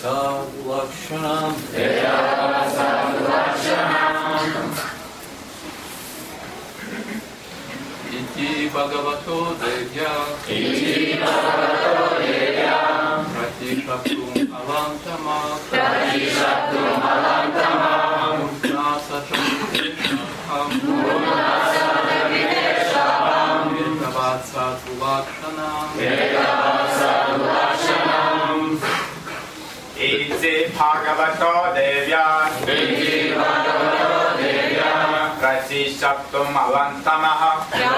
Sadlakshanam Iti Bhagavato Devya Pratishaptum Alantama Murnasatam Vedavatsatulakshanam Iti Bhagavato Devya Pratishaptum Alantamaha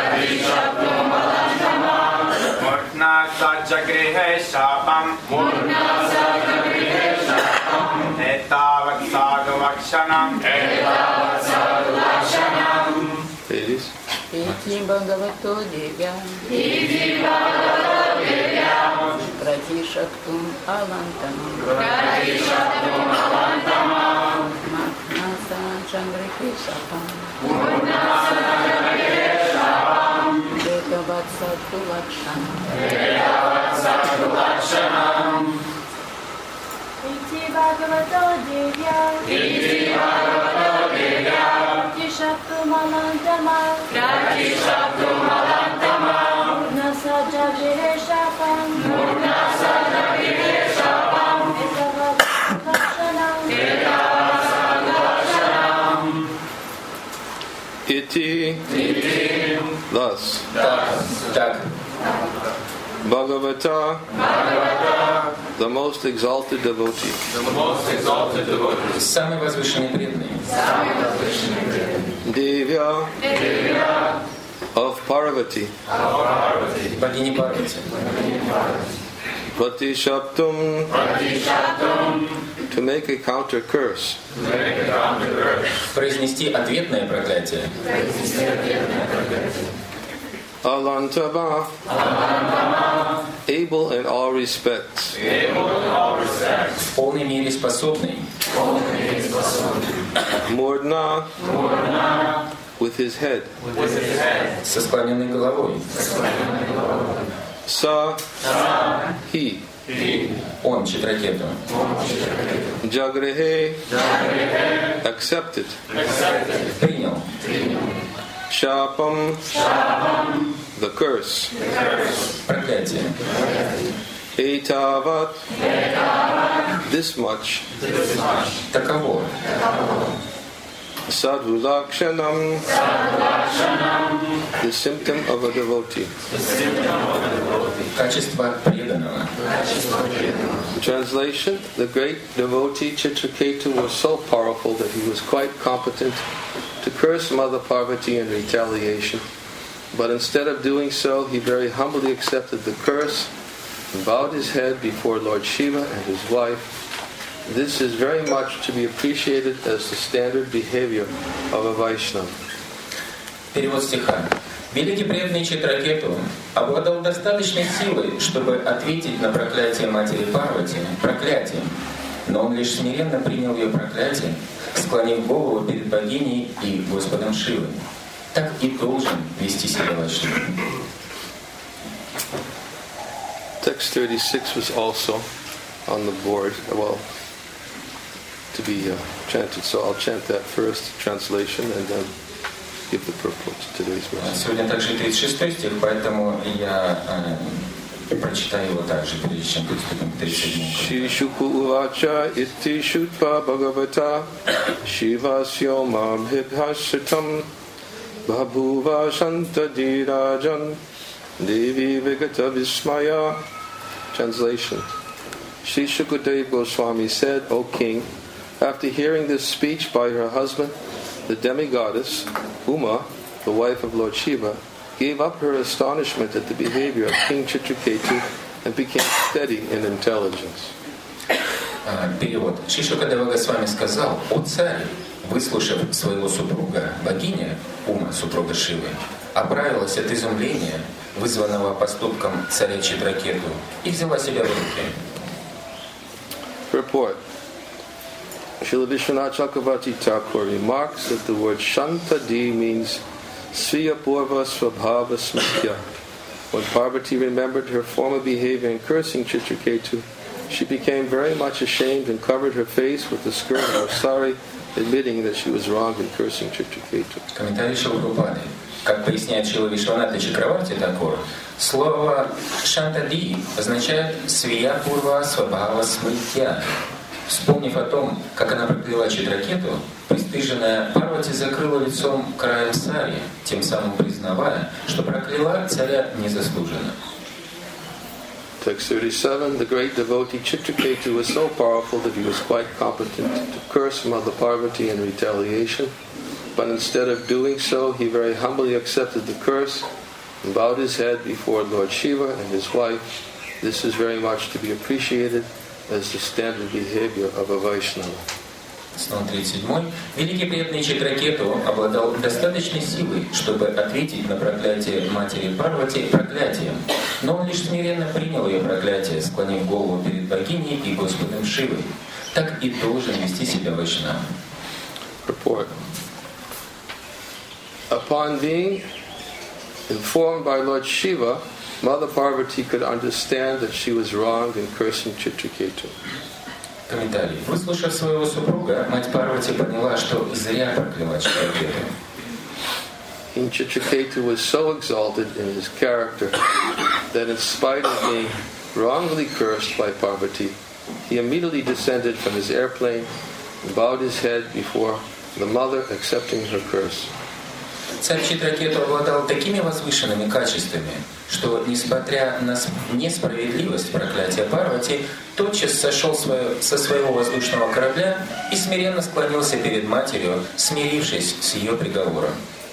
Murnasajagrihhe Shapam Etavatsadulakshanam Ladies. Iti Bhagavato Devya Pratishaptum Alantamam Murnasajagrihhe Shapam Vedavatsatulakshanam Iti Bhagavato Devya Pratishaptum Alantamam Murnasajagrihhe Shapam Iti. Thus. Так. Bhagavata, the most exalted devotee. Самый возвышенный преданный. Devya of Parvati. Богини Парвати. Pratishaptum, to make a counter curse. Произнести ответное проклятие. Alantama, able in all respects. В полной мере способный. Murdna, with his head. Со склоненной головой. Sa, he. Он, Читракету. Jagrihe, accepted. Принял. Shapam, the curse. Проклятие. Etavat, this much. Таково. Sadhulakshanam, the symptom of a devotee. Качество преданного. Translation: the great devotee Chitraketu was so powerful that he was quite competent to curse Mother Parvati in retaliation. But instead of doing so, he very humbly accepted the curse and bowed his head before Lord Shiva and his wife. This is very much to be appreciated as the standard behavior of a Vaishnava. Перевод стиха. Великий преданный Читракету обладал достаточной силой, чтобы ответить на проклятие матери Парвати проклятием, но он лишь смиренно принял ее проклятие, склонив голову перед богиней и Господом Шивой. Так и должен вести себя Вайшнава. Text 36 was also on the board, to be chanted. So I'll chant that first, translation, and then give the purport to today's verse. Сегодня также 36 стих, поэтому я прочитаю его также, прежде чем приступим к 37-му. Shri Shuka Uvacha Iti Shutva Bhagavata Shivasyo Mam Hibhashitam Babhuva Shanta Dirajan Devi Vigata Vismaya. Translation. Shri Shukadeva Goswami said, O King, after hearing this speech by her husband, the demigoddess, Uma, the wife of Lord Shiva, gave up her astonishment at the behavior of King Chitraketu and became steady in intelligence. Перевод. Шри Шукадева Госвами сказал: «О царь, выслушав своего супруга, богиня, Ума, супруга Шивы, оправилась от изумления, вызванного поступком царя Читракету, и взяла себя в руки». Report. Srila Vishwanath Chakravarti Thakur remarks that the word Shantadi means Sriya Purva Svabhava Smritya. When Parvati remembered her former behavior in cursing Chitraketu, She became very much ashamed and covered her face with the skirt of her sari, admitting that she was wrong in cursing Chitraketu. Комментарий Шилапрапады. Как поясняет Шрила Вишванатха Чакраварти Такур, слово «шантади» означает «свия пурва свабхава смритья». Вспомнив о том, как она прокляла Читракету, пристыженная Парвати закрыла лицом краем сари, тем самым признавая, что прокляла царя незаслуженно. Text 37, the great devotee Chitraketu was so powerful that he was quite competent to curse Mother Parvati in retaliation, but instead of doing so, he very humbly accepted the curse and bowed his head before Lord Shiva and his wife. This is very much to be appreciated as the standard behavior of a Vaishnava. Снова 37. Великий преданный Читракету обладал достаточной силой, чтобы ответить на проклятие матери Парвати проклятием, но он лишь смиренно принял ее проклятие, склонив голову перед богиней и Господом Шивой. Так и должен вести себя Вайшнава. Report. Upon being informed by Lord Shiva, Mother Parvati could understand that she was wrong in cursing Chitraketu. Комментарий. Выслушав своего супруга, мать Парвати поняла, что зря прокляла Читракету. King Chitraketu was so exalted in his character that in spite of being wrongly cursed by Parvati, he immediately descended from his airplane and bowed his head before the mother, accepting her curse. Царь Читракету обладал такими возвышенными качествами, что, несмотря на несправедливость проклятия Парвати, тотчас сошел со своего воздушного корабля и смиренно склонился перед матерью, смирившись с ее приговором.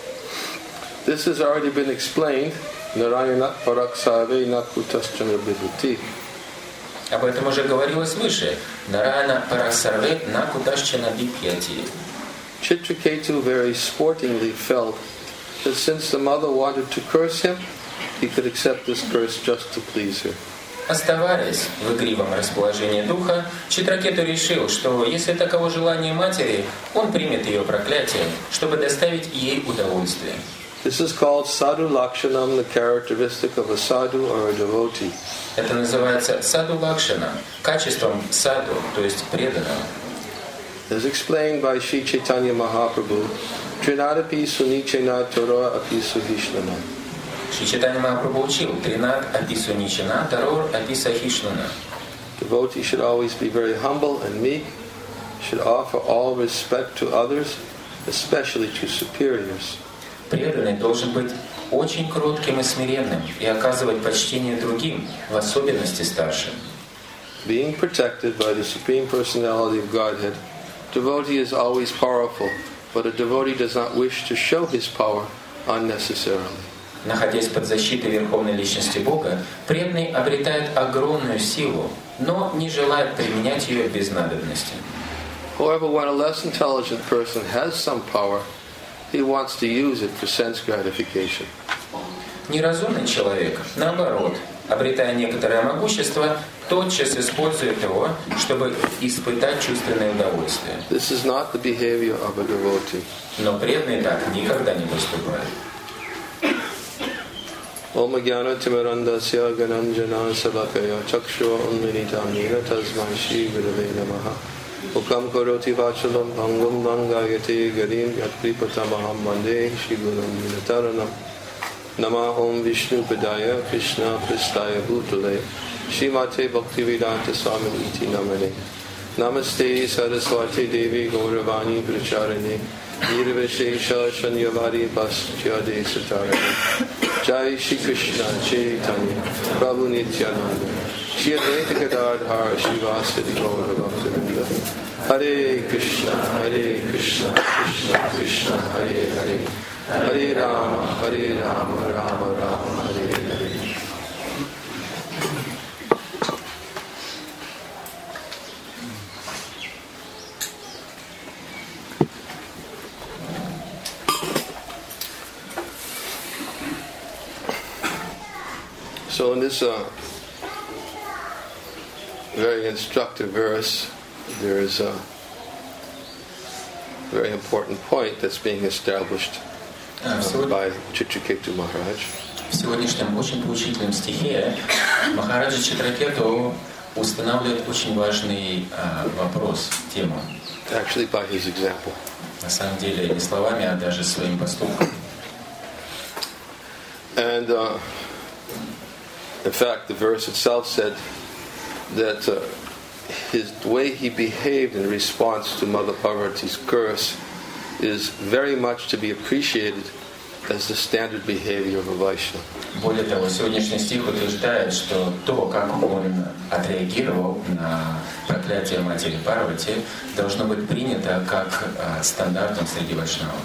This has already been explained. Narayanat paraksave nakutaschana bibhuti. Об этом уже говорилось выше. Нараяна парасарве накуташчана бипьяти. Chitraketu very sportingly felt that since the mother wanted to curse him, he could accept this curse just to please her. Оставаясь в игривом расположении духа, Читракету решил, что если таково желание матери, он примет ее проклятие, чтобы доставить ей удовольствие. This is called sadhu lakshanam, the characteristic of a sadhu or a devotee. Это называется саду лакшана, качеством саду, то есть преданного. As explained by Sri Chaitanya Mahaprabhu, Trinadapi sunichena Torah api suhishnana. Шри Чайтанья Махапрабху учил: Тринад апи суничана, тарор апи сахишнана. Devotee should always be very humble and meek, should offer all respect to others, especially to superiors. Преданный должен быть очень кротким и смиренным и оказывать почтение другим, в особенности старшим. Being protected by the Supreme Personality of Godhead, devotee is always powerful, but a devotee does not wish to show his power unnecessarily. Находясь под защитой Верховной Личности Бога, преданный обретает огромную силу, но не желает применять ее без надобности. However, when a less intelligent person has some power, he wants to use it for sense gratification. Неразумный человек, наоборот, обретая некоторое могущество, тотчас использует его, чтобы испытать чувственное удовольствие. This is not the behavior of a devotee. Но преданный так никогда не поступает. Om Jnana Timirandasya Gananjana Salakaya Chakshura Unminitam Nina Tasmai Shri Gurave Namaha Ukam Karoti Vachalam Bhangam Bhangayate Garim Yatpripatamaham Mande Shri Gurum Minataranam Nama Om Vishnu Padaya Krishna Pristaya Bhutale Shrimate Bhaktivedanta Swami Iti Namane Namaste Saraswati Devi Gauravani Pracharane Nirvishesha Shanyavari Bhastyade Satarane Jai Shri Krishna Chaitanya Prabhu Nityananda Shri Advaita Gadadhar Shivasati Gaura Bhaktivinoda Hare Krishna Krishna Krishna Hare Hare Hare Rama Rama Rama Hare Hare. So in this very instructive verse, there is a very important point that's being established by Chitraketu Maharaj. В сегодняшнем очень поучительном стихе Махараджа Читракету устанавливает очень важный вопрос, тему. Actually, by his example. На самом деле не словами, а даже своим поступком. And in fact, the verse itself said that the way he behaved in response to Mother Parvati's curse is very much to be appreciated as the standard behavior of a Vaishnava. Более того, сегодняшний стих утверждает, что то, как он отреагировал на проклятие матери Парвати, должно быть принято как стандартом среди вайшнавов.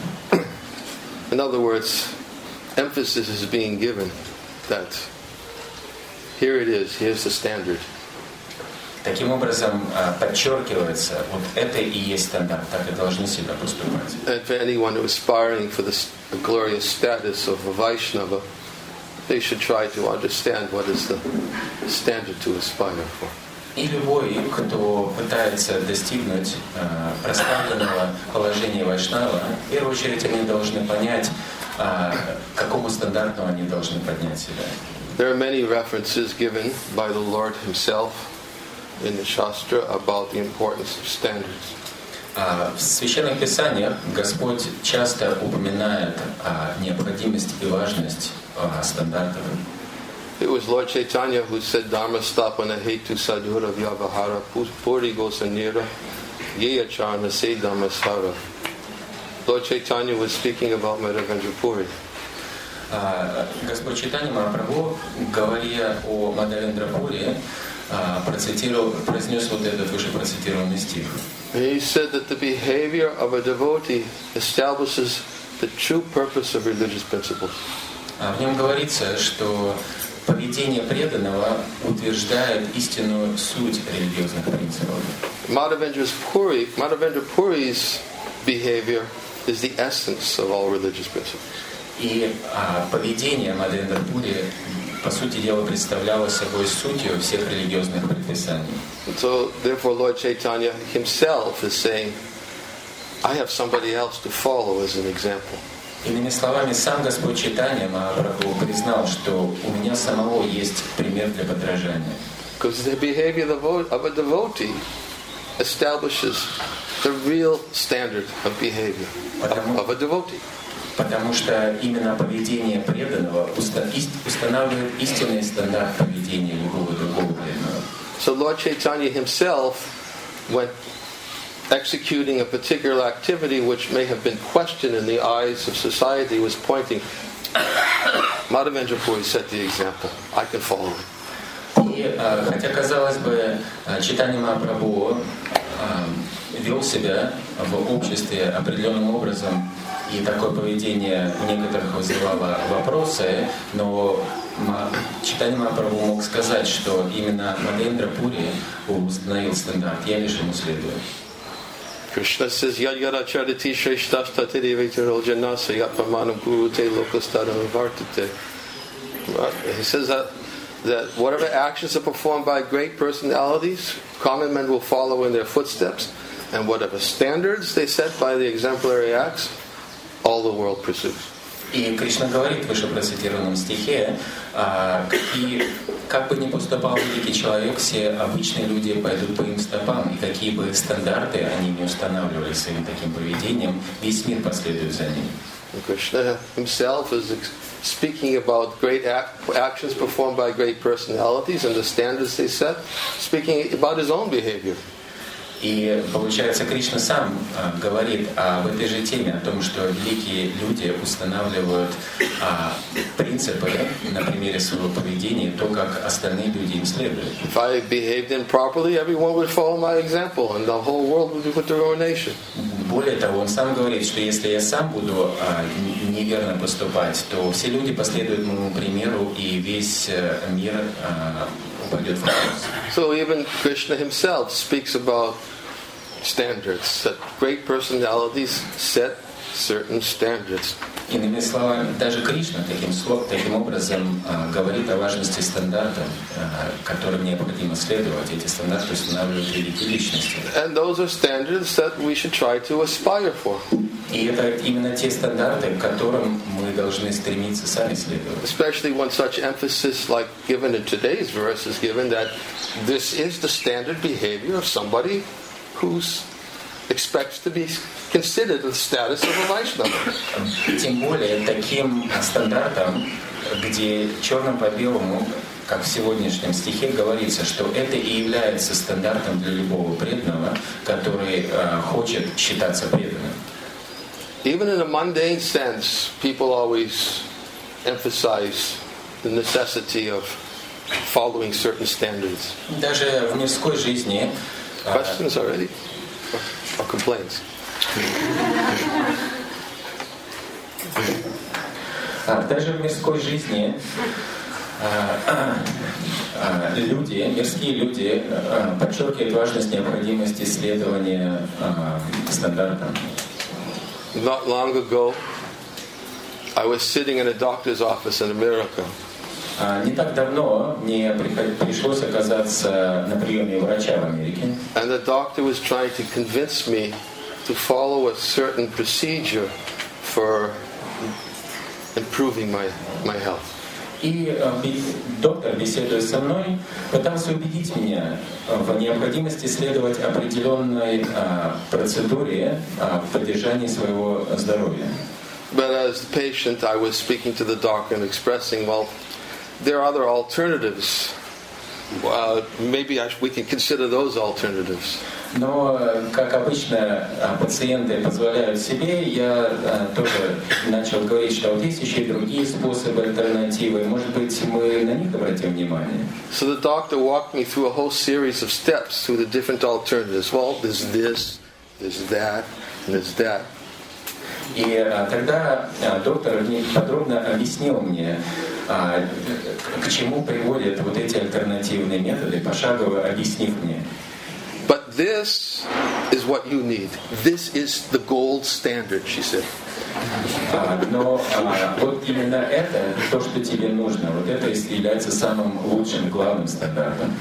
In other words, emphasis is being given that here it is, here's the standard. Таким образом, подчеркивается, вот это и есть стандарт, так и должны себя поступать. And for anyone who is aspiring for the glorious status of a Vaishnava, they should try to understand what is the standard to aspire for. И любой, кто пытается достигнуть прославленного положения вайшнава, в первую очередь они должны понять, к какому стандарту они должны поднять себя. There are many references given by the Lord Himself in the Shastra about the importance of standards. В Священных Писаниях Господь часто упоминает необходимость и важность стандартов. It was Lord Chaitanya who said Dharma Stapana Hetu Sadhura Vyavahara Puri Gosanira Yeyacharna Se Dhammasara. Lord Chaitanya was speaking about Madhavendra Puri. Господь Чайтанья Махапрабху, говоря о Мадхавендра Пури, произнес вот этот выше процитированный стих. He said that the behavior of a devotee establishes the true purpose of religious principles. В нем говорится, что поведение преданного утверждает истинную суть религиозных принципов. Madhavendra Puri's behavior is the essence of all religious principles. И поведение Мадхавендра Пури, по сути дела, представляло собой сутью всех религиозных предписаний. So therefore Lord Chaitanya himself is saying, I have somebody else to follow as an example. Иными словами, сам Господь Чайтанья Махапрабху признал, что у меня самого есть пример для подражания. Because the behavior of a devotee establishes the real standard of behavior of a devotee. Потому что именно поведение преданного устанавливает истинный стандарт поведения любого другого преданного. So Lord Chaitanya himself, when executing a particular activity which may have been questioned in the eyes of society, was pointing, Madhavendra Puri set the example. I can follow him. И хотя, казалось бы, Чайтанья Махапрабху вел себя в обществе определенным образом, и такое поведение у некоторых вызывало вопросы, но Чайтанья Махапрабху мог сказать, что именно Мадхавендра Пури установил стандарт, я лишь ему следую. Krishna says, Yad Yaracharati Shreshtashtati Veitaro Janasa Yapamanam Gurute Lokastadam Vartate. He says that whatever actions are performed by great personalities, common men will follow in their footsteps, and whatever standards they set by the exemplary acts, all the world pursues. И Кришна говорит в вышепроцитированном стихе, и как бы ни поступал великий человек, все обычные люди пойдут по им стопам, и какие бы стандарты они не устанавливали своим таким поведением, весь мир последует за ним. Krishna himself is speaking about great actions performed by great personalities and the standards they set, speaking about his own behavior. И получается, Кришна сам говорит об этой же теме, о том, что великие люди устанавливают принципы на примере своего поведения, то, как остальные люди им следуют. If I behaved improperly, everyone would follow my example, and the whole world would be put to ruination. Более того, он сам говорит, что если я сам буду неверно поступать, то все люди последуют моему примеру, и весь мир упадет в хаос. So even Krishna himself speaks about standards, that great personalities set certain standards Иными словами, даже Кришна таким образом говорит о важности стандартов, которым необходимо следовать. Эти стандарты устанавливают великие личности. And those are standards that we should try to aspire for. И это именно те стандарты, к которым мы должны стремиться сами следовать. Especially when such emphasis, like given in today's verse, is given that this is the standard behavior of somebody who expects to be considered the status of a Vaishnava. Тем более таким стандартом, где черным по белому, как в сегодняшнем стихе говорится, что это и является стандартом для любого преданного, который хочет считаться преданным. Even in a mundane sense, people always emphasize the necessity of following certain standards. Даже в мирской жизни. Questions already? Or complaints? Даже в мирской жизни мирские люди подчеркивают важность необходимости следования стандартам. Not long ago, I was sitting in a doctor's office in America. Не так давно мне пришлось оказаться на приеме у врача в Америке. And the doctor was trying to convince me to follow a certain procedure for improving my health. И доктор, беседуя со мной, пытался убедить меня в необходимости следовать определенной процедуре в поддержании своего здоровья. But as the patient, I was speaking to the doctor and expressing, well, there are other alternatives. Maybe we can consider those alternatives. Но, как обычно, пациенты позволяют себе, я тоже начал говорить, что вот есть еще и другие способы, альтернативы. Может быть, мы на них обратим внимание? So the doctor walked me through a whole series of steps through the different alternatives. Well, there's this, there's that, and there's that. И тогда доктор подробно объяснил мне, к чему приводят вот эти альтернативные методы, пошагово объяснив мне. But this is what you need. This is the gold standard, she said. Но вот именно это то, что тебе нужно. Вот это является самым лучшим, главным стандартом.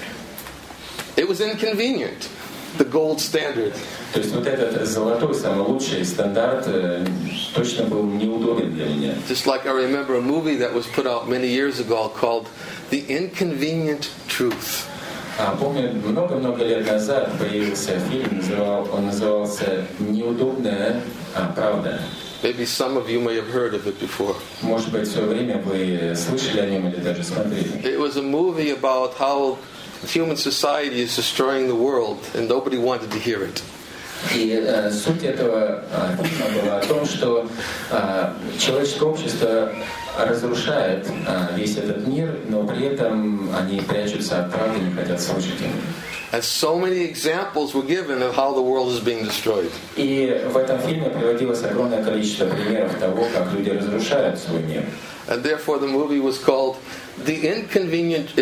It was inconvenient, the gold standard. То есть вот этот золотой, самый лучший стандарт точно был неудобен для меня. Just like I remember a movie that was put out many years ago called The Inconvenient Truth. Помню, много-много лет назад появился фильм, он назывался «Неудобная правда». Maybe some of you may have heard of it before. Может быть, в свое время вы слышали о нем или даже смотрели. It was a movie about how human society is destroying the world, and nobody wanted to hear it. И суть этого фильма была о том, что человеческое общество разрушает весь этот мир, но при этом они прячутся от правды, не хотят слушать его. And so many examples were given of how the world is being destroyed. И в этом фильме приводилось огромное количество примеров того, как люди разрушают свой мир. And therefore the movie was called The Inconvenient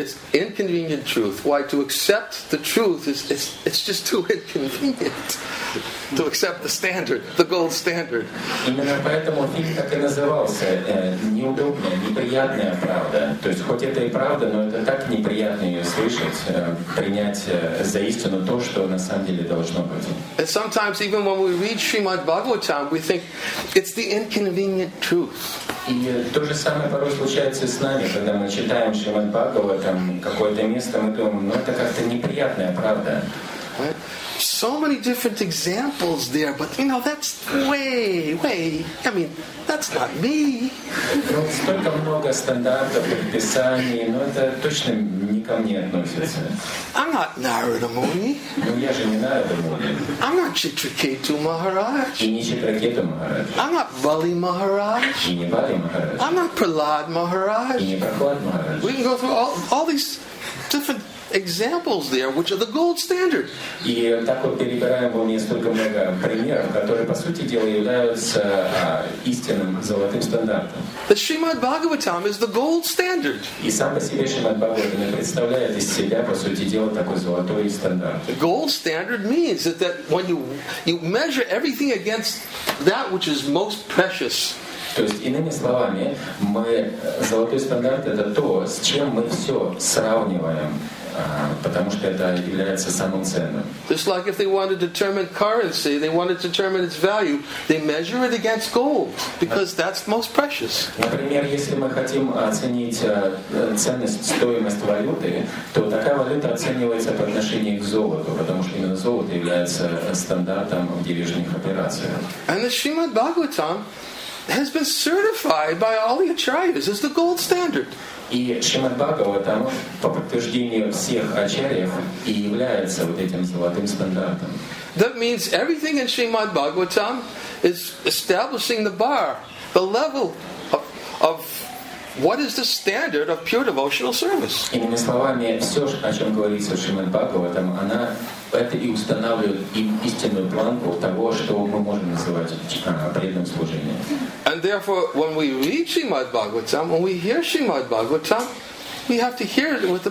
Truth. Why? To accept the truth it's just too inconvenient to accept the standard, the gold standard. Именно поэтому фильм так и назывался «Неудобная, неприятная правда». То есть хоть это и правда, но это так неприятно ее слышать, принять за истину то, что на самом деле должно быть. And sometimes even when we read Srimad Bhagavatam, we think it's the inconvenient truth. И то же самое порой случается с нами, когда мы читаем Шримад Бхагаватам, какое-то место, мы думаем, ну это как-то неприятная правда. Right? So many different examples there, but that's way, that's not me. Ну, столько много стандартов, предписаний, но это точно не ко мне относится. I'm not Narada Muni. Ну, я же не Нарада Муни. I'm not Chitraketu Maharaj. И не Читракету Махарадж. I'm not Bali Maharaj. И не Бали Махарадж. I'm not Prahlad Maharaj. И не Прохлад Махарадж. We can go through all these different examples there, which are the gold standard. И так вот перебираем в уме столько много примеров, которые, по сути дела, являются истинным золотым стандартом. The Srimad Bhagavatam is the gold standard. И сам по себе Шримад Бхагаватам представляет из себя, по сути дела, такой золотой стандарт. The gold standard means that when you measure everything against that which is most precious. То есть, иными словами, золотой стандарт — это то, с чем мы все сравниваем, потому что это является самым ценным. Just like if they wanted to determine currency, they wanted to determine its value, they measure it against gold, because that's most precious. Например, если мы хотим оценить ценность, стоимость валюты, то такая валюта оценивается по отношению к золоту, потому что именно золото является стандартом в денежных операциях. And the Srimad Bhagavatam has been certified by all the acharyas as the gold standard. И Шримад Бхагаватам по подтверждению всех ачарьев и является вот этим золотым стандартом. That means everything in Srimad Bhagavatam is establishing the bar, the level of what is the standard of pure devotional service. Иными словами, все, о чем говорится в Шримад Бхагаватам, это и устанавливает истинную планку того, что мы можем называть преданным служением. And therefore, when we read Srimad Bhagavatam, when we hear Srimad Bhagavatam, we have to hear it with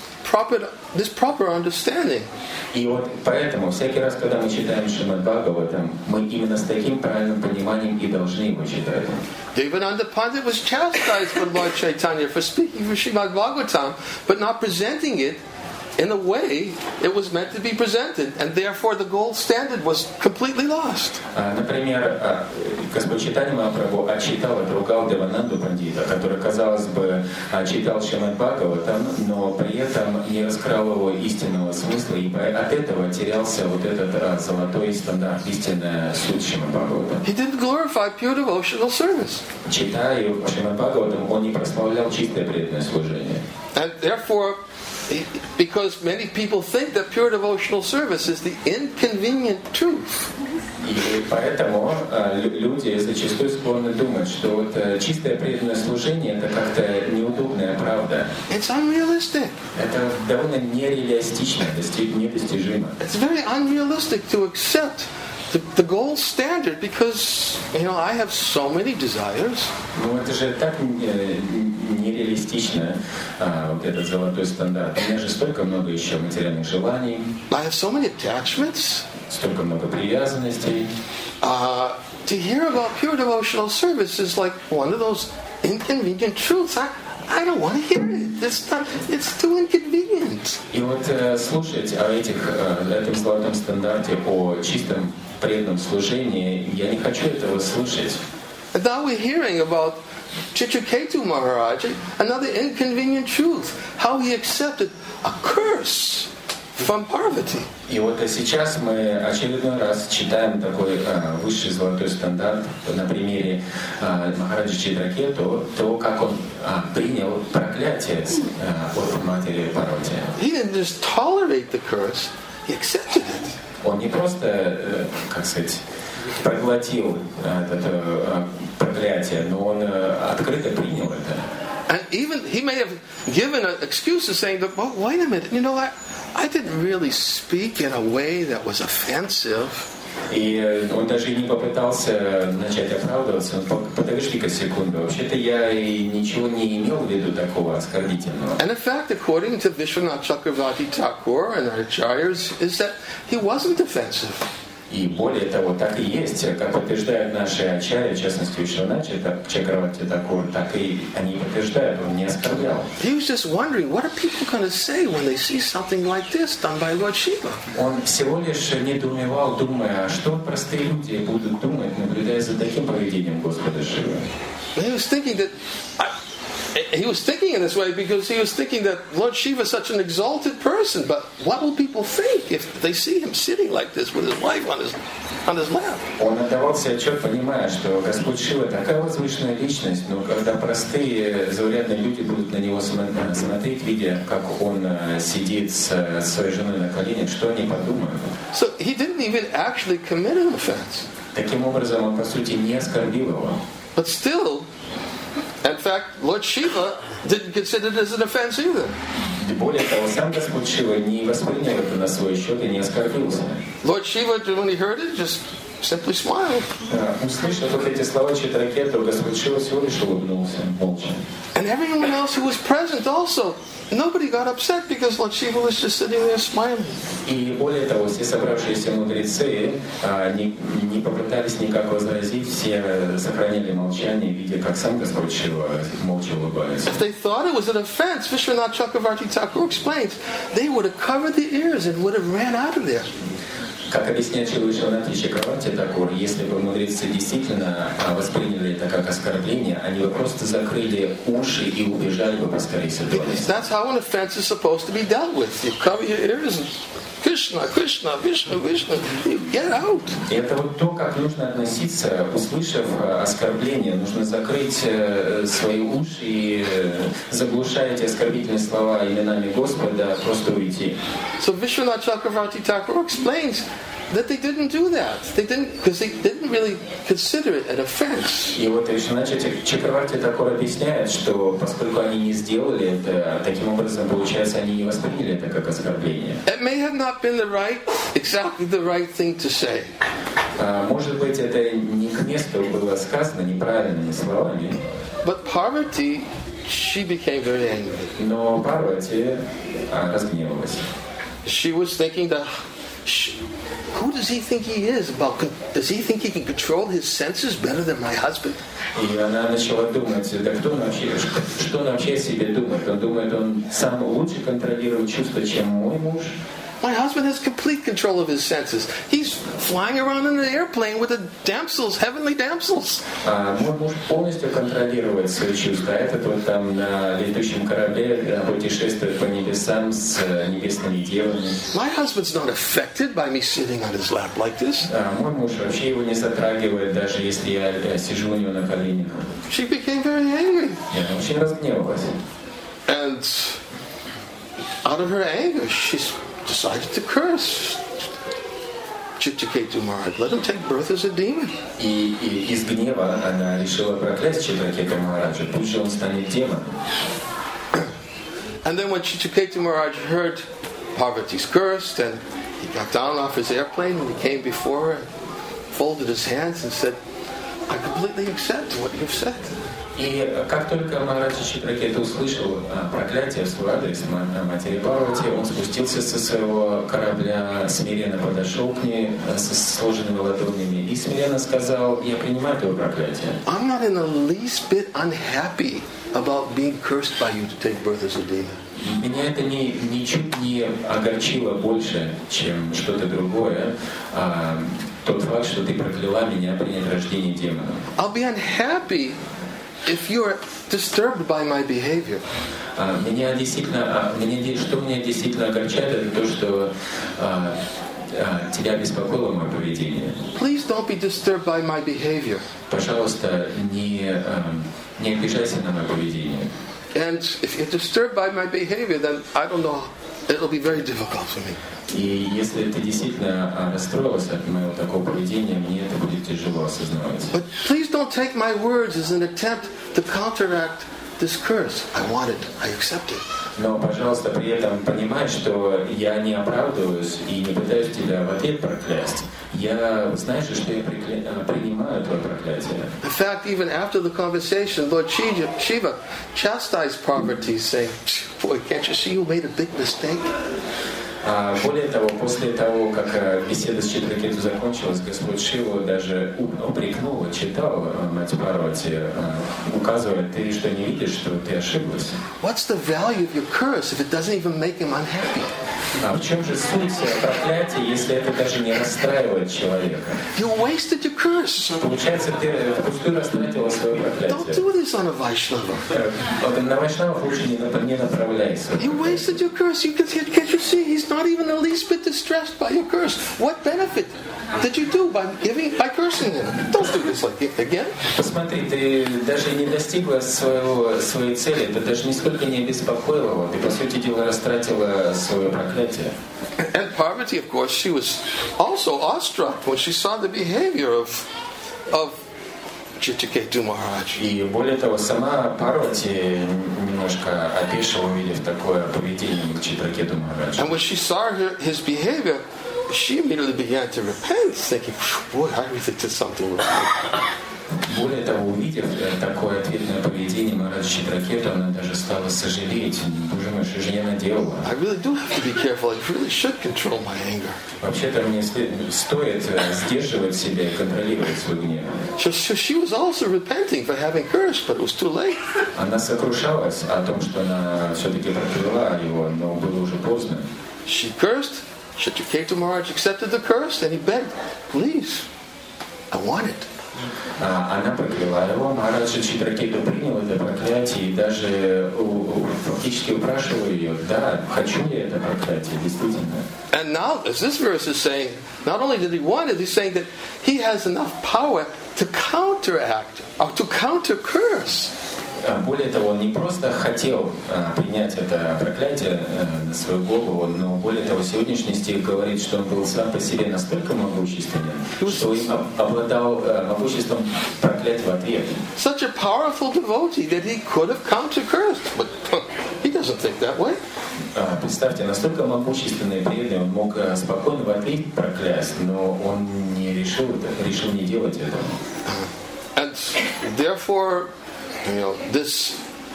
this proper understanding. И вот поэтому всякий раз, когда мы читаем Шримад Бхагаватам, мы именно с таким правильным пониманием и должны его читать. Devananda Pandit was chastised by Lord Chaitanya for speaking for Srimad Bhagavatam, but not presenting it in a way it was meant to be presented, and therefore the gold standard was completely lost. Например, Господь Чайтанья Махапрабху отчитал, отругал Девананду Пандита, который, казалось бы, читал Шримад Бхагаватам, но при этом не раскрыл его истинного смысла, и от этого терялся вот этот золотой стандарт, истинная суть Шримад Бхагаватам. He didn't glorify pure devotional service. Читая Шримад Бхагаватам, он не прославлял чистое преданное служение. And therefore, because many people think that pure devotional service is the inconvenient truth. И поэтому люди зачастую склонны думать, что вот чистое преданное служение — это как-то неудобная правда. It's unrealistic. Это довольно нереалистично, недостижимо. It's very unrealistic to accept the gold standard because, I have so many desires. Ну это же так нереалистично, вот этот золотой стандарт. У меня же столько много еще материальных желаний. I have so many attachments. Stолько много привязанностей. To hear about pure devotional service is like one of those inconvenient truths. I don't want to hear it. It's too inconvenient. И вот слушать о этом золотом стандарте, о чистом преданном служении, я не хочу этого слышать. And now we're hearing about Chitraketu Maharaj, another inconvenient truth, how he accepted a curse from Parvati. И вот сейчас мы очередной раз читаем такой высший золотой стандарт на примере Махараджи Читракету, то, как он принял проклятие от матери Парвати. He didn't just tolerate the curse, he accepted it. Он не просто, проглотил это проклятие, но он открыто принял это. And even he may have given an excuse of saying, well, wait a minute, I didn't really speak in a way that was offensive. И он даже не попытался начать оправдываться. Подожди-ка секунду. Вообще-то я и ничего не имел в виду такого оскорбительного. And in fact, according to Vishwanath Chakravarti Thakur and our acharyas, is that he wasn't offensive. И более того, так и есть, как подтверждают наши ачарьи, в частности Вишванат Чакраварти Тхакур, так и они подтверждают, он не оскорблял. He was just wondering, what are people going to say when they see something like this done by Lord Shiva? Он всего лишь недоумевал, думая, что простые люди будут думать, наблюдая за таким поведением Господа Шивы. He was thinking that he was thinking in this way because he was thinking that Lord Shiva is such an exalted person. But what will people think if they see him sitting like this with his wife on his lap? Он отдавал себе отчет, понимая, что Господь Шива такая возвышенная личность, но когда простые заурядные люди будут на него смотреть, видя, как он сидит с своей женой на коленях, что они подумают? So he didn't even actually commit an offense. Таким образом, он по сути не оскорбил его. But still, in fact, Lord Shiva didn't consider it as an offense either. Более того, сам Господь Шива не воспринял это на свой счет и не оскорбился. Lord Shiva, when he heard it, just simply smiled. Услышав вот эти слова Читракету, Господь Шива всего лишь улыбнулся, молча. And everyone else who was present also, nobody got upset because Lord Shiva was just sitting there smiling. И более того, все собравшиеся мудрецы не попытались никак возразить, все сохраняли молчание, видя, как сам Господь Шива молча улыбается. If they thought it was an offense, Vishwanath Chakravarti Thakur explains, they would have covered the ears and would have ran out of there. Как объясняет Шрила Вишванатха Чакраварти Такур, если бы мудрецы действительно восприняли это как оскорбление, они бы просто закрыли уши и убежали бы поскорее с этого места. That's how an offense is supposed to be dealt with. You cover your ears and Krishna, Krishna, Vishnu, Vishnu. You get out. И это вот то, как нужно относиться, услышав оскорбление, нужно закрыть свои уши и, заглушая эти оскорбительные слова именами Господа, просто уйти. So Vishwanath Chakravarti Thakur explains that they didn't do that. Because they didn't really consider it an offense. И вот Вишванатха Чакраварти Такур объясняет, что поскольку они не сделали это, таким образом, получается, они не восприняли это как оскорбление. It may have not been exactly the right thing to say. Может быть, это не к месту было сказано, неправильными словами. But Parvati, she became very angry. Но Парвати разгневалась. She was thinking that, who does he think he is? Does he think he can control his senses better than my husband? И она начала думать, да что он вообще о себе думает? Он думает, он сам лучше контролирует чувства, чем мой муж. My husband has complete control of his senses. He's flying around in an airplane with the damsels, heavenly damsels. Мой муж полностью контролирует свои чувства. Этот вот там на летучем корабле путешествует по небесам с небесными девами. My husband's not affected by me sitting on his lap like this. Мой муж вообще его не затрагивает, даже если я сижу у него на коленях. She became very angry. Я очень разгневалась. And out of her anger, she decided to curse Chitraketu Maharaj. Let him take birth as a demon. И из гнева она решила проклясть Читракету Махараджа. Пусть же он станет демоном. And then when Chitraketu Maharaj heard Parvati's curse, and he got down off his airplane and he came before her, folded his hands and said, I completely accept what you've said. И как только Махараджа Читракета услышал проклятие в свой адрес матери Парвати, он спустился со своего корабля, смиренно подошел к ней со сложенными ладонями и смиренно сказал: «Я принимаю твое проклятие». I'm not in the least bit unhappy about being cursed by you to take birth as a demon. Меня это ничуть не огорчило больше, чем что-то другое. Тот факт, что ты прокляла меня принять рождение демона. I'll be unhappy if you're disturbed by my behavior. Меня действительно огорчает, это то, что тебя беспокоило мое поведение. Please don't be disturbed by my behavior. Пожалуйста, не обижайся на мое поведение. And if you're disturbed by my behavior, then I don't know, it'll be very difficult for me. И если ты действительно расстроился от моего такого поведения, мне это будет тяжело осознавать. But please don't take my words as an attempt to counteract this curse. I want it. I accept it. Но, пожалуйста, при этом понимай, что я не оправдываюсь и не пытаюсь тебя в ответ проклясть. Я знаю, что я принимаю твое проклятие. In fact, even after the conversation, Lord Shiva chastised Parvati, saying, "Boy, can't you see you made a big mistake?" Более того, после того, как беседа с Читракету закончилась, Господь Шива даже упрекнул, читал мать Парвати, указывая: ты что, не видишь, что ты ошиблась? What's the value of your curse if it doesn't even make him unhappy? В чем же суть проклятия, если это даже не расстраивает человека? You wasted your curse. Получается, ты впустую растратила свое проклятие. Don't do this on a Vaishnava. На Вайшнавов лучше не направляйся. You wasted your curse. Can't you see? He's not even the least bit distressed by your curse. What benefit did you do by cursing him? Don't do this like again. Посмотри, ты даже не достигла своей цели, ты даже нисколько не обеспокоила его, ты, по сути дела, растратила свое проклятие. And Parvati, of course, she was also awestruck when she saw the behavior of Chitraketu Maharaj. И более того, сама Парвати немножко опешила, увидев такое поведение Читракету Махараджа. And when she saw his behavior, she immediately began to repent, thinking, boy, I really did something wrong. Более того, увидев такое ответное поведение Махараджи Читракету, она даже стала сожалеть. Боже мой, что же я наделала? I really do have to be careful. I really should control my anger. Вообще-то мне стоит сдерживать себя и контролировать свой гнев. So she was also repenting for having cursed, but it was too late. Она сокрушалась о том, что она все-таки прокляла его, но было уже поздно. She cursed. Chitraketu Maharaj accepted the curse, and he begged, please, I want it. Она прокляла его, Махараджа Читракету принял это проклятие и даже фактически упрашивал ее, да, хочу я это проклятие, действительно. And now, as this verse is saying, not only did he want it, he's saying that he has enough power to counteract or to counter curse. Более того, он не просто хотел принять это проклятие на свою голову, но более того, сегодняшний стих говорит, что он был сам по себе настолько могущественен, что им обладал могуществом проклять в ответ. Such a powerful devotee that he could have counter-cursed, but he doesn't think that way. Представьте, настолько могущественный преданный, он мог спокойно в ответ проклясть, но он не решил не делать этого. And therefore, this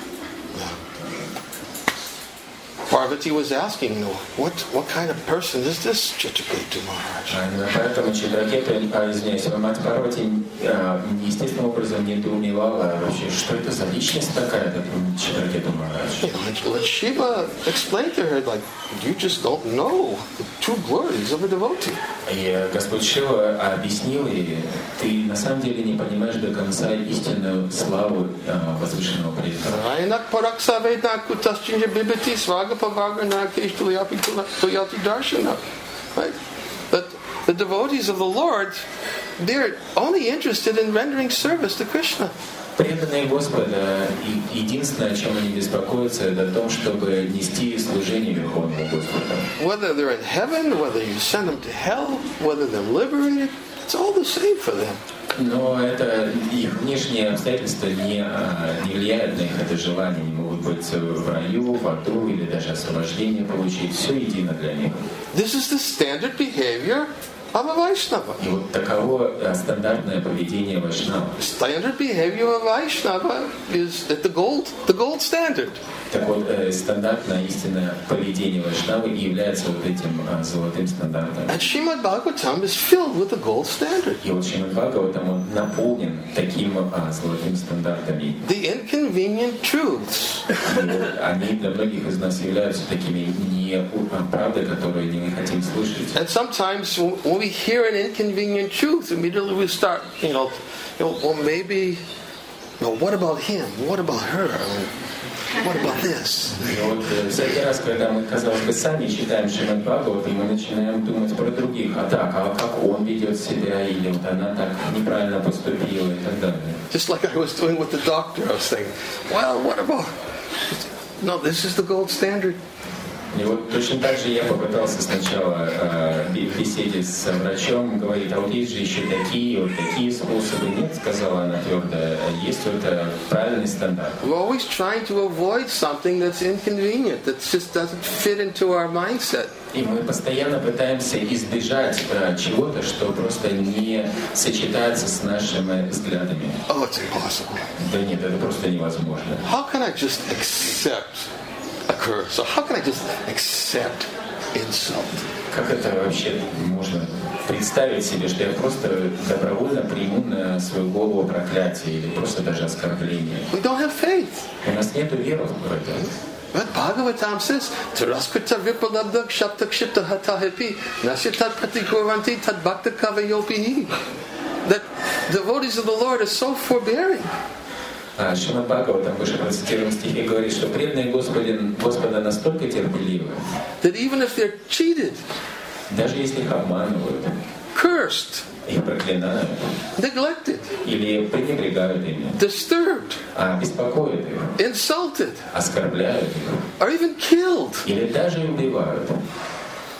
Parvati was asking, what kind of person is this Chitraketu Maharaj? Поэтому Читракету, извиняюсь, мать Парвати естественным образом недоумевала вообще, что это за личность такая, этот Читракету Махарадж. Let Shiva explain to her, like, you just don't know the true glories of a devotee. И Господь Шива объяснил ей, ты на самом деле не понимаешь до конца истинную славу возвышенного преданного. Right? But the devotees of the Lord, they're only interested in rendering service to Krishna. Преданные Господа, единственное, о чем они беспокоятся, это о том, чтобы нести служение Верховному Господу. Whether they're in heaven, whether you send them to hell, whether they're liberated, it's all the same for them. Но это их внешние обстоятельства не влияют на их это желание. Они могут быть в раю, в аду или даже освобождение получить. Все едино для них. This is the standard behavior of a Vaishnava. И вот таково стандартное поведение Вайшнава. Standard behavior of a Vaishnava is at the gold standard. Так вот, стандартное истинное поведение Вайшнавы является вот этим золотым стандартом. And Srimad Bhagavatam is filled with the gold standard. И вот Шримад Бхагаватам он наполнен таким золотым стандартами. The inconvenient truths. Они для многих из нас являются такими неправдой, которые не хотим слышать. And sometimes when we hear an inconvenient truth, immediately we start, well, maybe, what about him? What about her? What about this? И вот всякий раз, когда мы, казалось бы, сами читаем Шримад Бхагаватам, мы начинаем думать про других. А как он ведет себя, или вот она так неправильно поступила и так далее. Just like I was doing with the doctor, I was saying, well, what about? No, this is the gold standard. И вот точно так же я попытался сначала в беседе с врачом говорить, а вот есть же еще такие способы. Нет, сказала она твердо, есть вот правильный стандарт. We're always trying to avoid something that's inconvenient, that just doesn't fit into our mindset. И мы постоянно пытаемся избежать чего-то, что просто не сочетается с нашими взглядами. Oh, it's impossible. Да нет, это просто невозможно. How can I just accept a curse? Or how can I just accept insult? Как это вообще можно представить себе, что я просто добровольно приму на свою голову проклятие или просто даже оскорбление? We don't have faith. У нас нет веры в это. But Bhagavatam says, Taraskata Vipalabdak Shaptakshipta Hatahipi Nashitat Pratikovanti Tad Bhakta Kavayopihi. That devotees of the Lord are so forbearing. Шримад Бхагаватам, выше процитированном стихе, говорит, что преданные Господа настолько терпеливы, that even if they're cheated, даже если их обманывают, cursed, их проклинают, neglected, или пренебрегают ими, disturbed, беспокоят их, insulted, оскорбляют их, or even killed, или даже убивают,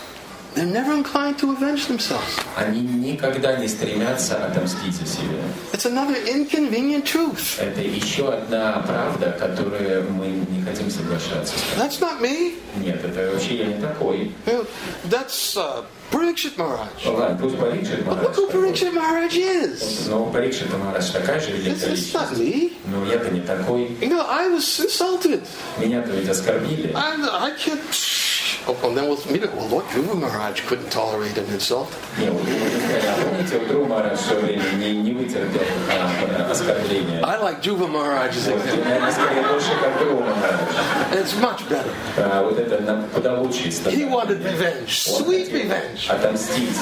they're never inclined to avenge themselves. Они никогда не стремятся отомстить за себя. It's another inconvenient truth. Это еще одна правда, которую мы не хотим соглашаться. That's not me. Нет, это вообще я не такой. That's Parikshit Maharaj. Ладно, пусть Парикшит But Махарадж. look who Parikshit Maharaj is. Но Парикшит Махарадж такая же великая It's not личность. me. Но я-то не такой. You know, I was insulted. Меня-то ведь оскорбили. I can't. Oh, and then Lord Dhruva Maharaj couldn't tolerate an insult. Не, вот, помните, Dhruva Махарадж в свое время не вытерпел оскорбления. I like Dhruva Maharaj's Вот, example. наверное, скорее больше как Dhruva Махарадж. It's much better. Вот это куда лучше. He wanted revenge, sweet revenge. Отомстить.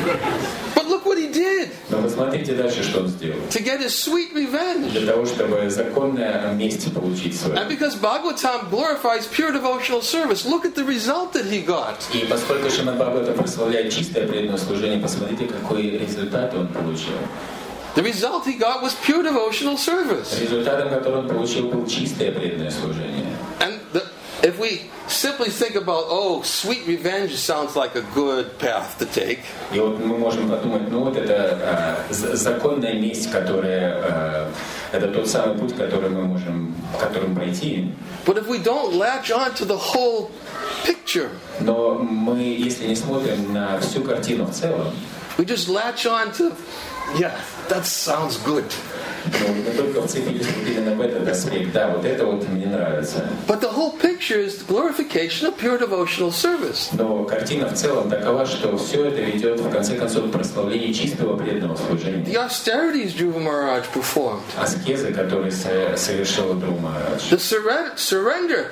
But look what he did Но вы смотрите дальше, что он сделал. to get his sweet revenge. Для того, чтобы законное месть получить свое. And because Bhagavatam glorifies pure devotional service, look at the result that he got. И поскольку Шримад Бхагаватам прославляет чистое преданное служение, посмотрите, какой результат он получил. The result he got was pure devotional service. Результатом, который он получил, был чистое преданное служение. And if we simply think about, sweet revenge sounds like a good path to take. И вот мы можем подумать, вот это законная месть, которая это тот самый путь, который мы можем, которым пройти. But if we don't latch on to the whole picture, Но мы, если не смотрим на всю картину в целом, we just latch on to, that sounds good. мы только вцепились именно в этот аспект. Да, вот это вот мне нравится. But the whole picture is the glorification of pure devotional service. Но картина в целом такова, что все это ведет в конце концов к прославлению чистого преданного служения. The austerities Dhruva Maharaj performed, Аскезы, которые совершил Dhruva Maharaj. the surrender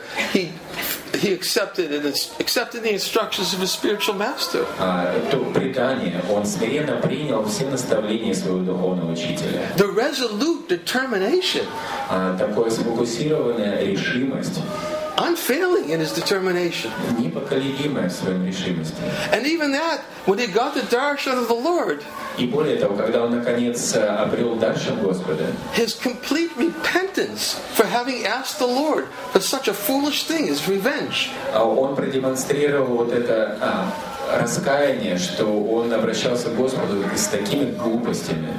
he accepted the instructions of his spiritual master. То предание, он смиренно принял все наставления своего духовного учителя. The resolute determination, Такая сфокусированная решимость, unfailing in his determination. непоколебимая в своей решимости. And even that, when he got the darshan of the Lord, И более того, когда он наконец обрел даршан Господа, his complete repentance for having asked the Lord for such a foolish thing as revenge. он продемонстрировал вот это раскаяние, что он обращался к Господу с такими глупостями.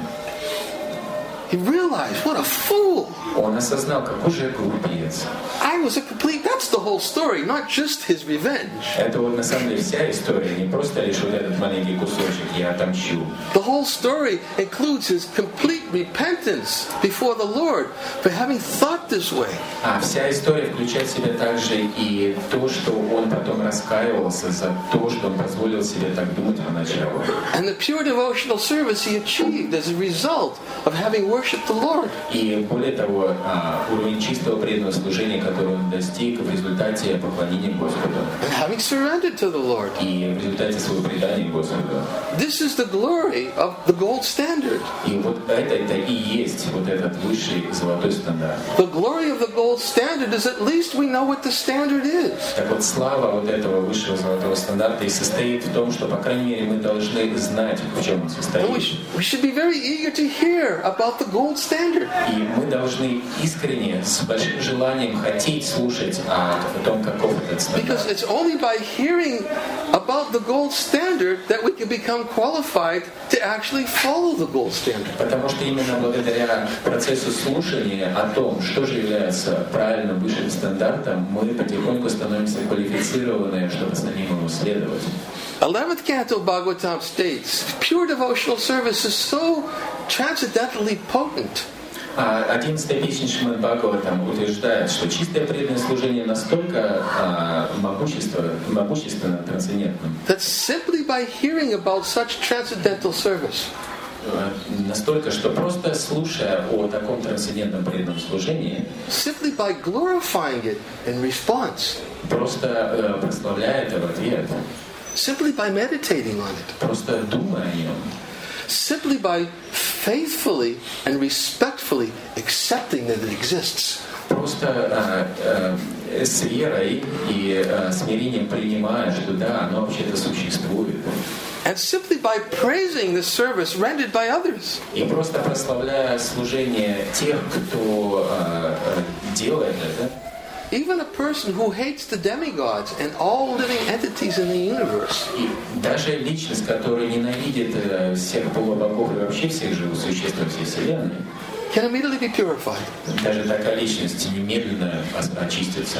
He realized, what a fool! Он осознал, какой же я глупец. That's the whole story, not just his revenge. Это вот на самом деле вся история, не просто лишь вот этот маленький кусочек «я отомщу». The whole story includes his complete repentance before the Lord for having thought this way. Вся история включает в себя также и то, что он потом раскаивался за то, что он позволил себе так думать поначалу. And the pure devotional service he achieved as a result of having worshipped the Lord. И более того, уровень чистого преданного служения, который он достиг в результате поклонения Господу. And having surrendered to the Lord. И в результате своего предания Господу. This is the glory of the gold standard. И вот это и есть вот этот высший золотой стандарт. The glory of the gold standard is at least we know what the standard is. Так вот, слава вот этого высшего золотого стандарта и состоит в том, что, по крайней мере, мы должны знать, в чем он состоит. We should be very eager to hear about the gold standard. И мы должны искренне, с большим желанием хотеть слушать о том, каков этот стандарт. Because it's only by hearing about the gold standard that we can become qualified to actually follow the gold standard. Потому что именно благодаря процессу слушания о том, что же является правильным высшим стандартом, мы потихоньку становимся квалифицированы, чтобы за ним ему следовать. 11th canto Bhagavatam states, pure devotional service is so transcendentally potent. 11-я песня Шримад Бхагаватам утверждает, что чистое преданное служение настолько могущественно, трансцендентным, That simply by hearing about such transcendental service, настолько, что просто слушая о таком трансцендентном преданном служении, simply by glorifying it in response, просто прославляя это в ответ, simply by meditating on it, просто думая о нем, simply by faithfully and respectfully accepting that it exists, просто с верой и смирением принимая, что да, оно вообще-то существует. and simply by praising the service rendered by others. И просто прославляя служение тех, кто делает это. even a person who hates the demigods and all living entities in the universe, И даже личность, которая ненавидит всех полубогов и вообще всех живых существ во всей Вселенной, can immediately be purified. даже такая личность немедленно очистится.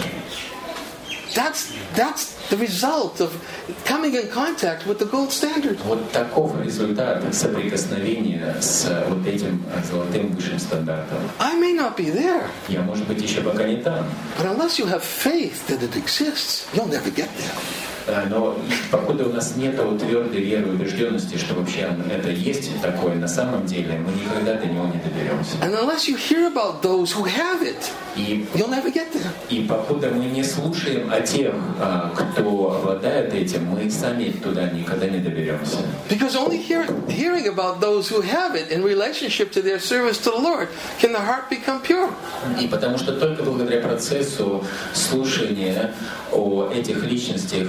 That's the result of coming in contact with the gold standard. Вот таков результат соприкосновения с вот этим золотым высшим стандартом. I may not be there, Я, может быть, еще пока не там. but unless you have faith that it exists, you'll never get there. Но покуда у нас нет твердой веры и убежденности, что вообще это есть такое на самом деле, мы никогда до него не доберемся. And unless you hear about those who have it, you'll never get there. И покуда мы не слушаем о тех, кто обладает этим, мы сами туда никогда не доберемся. Because only hearing about those who have it in relationship to their service to the Lord can the heart become pure. И потому что только благодаря процессу слушания о этих личностях,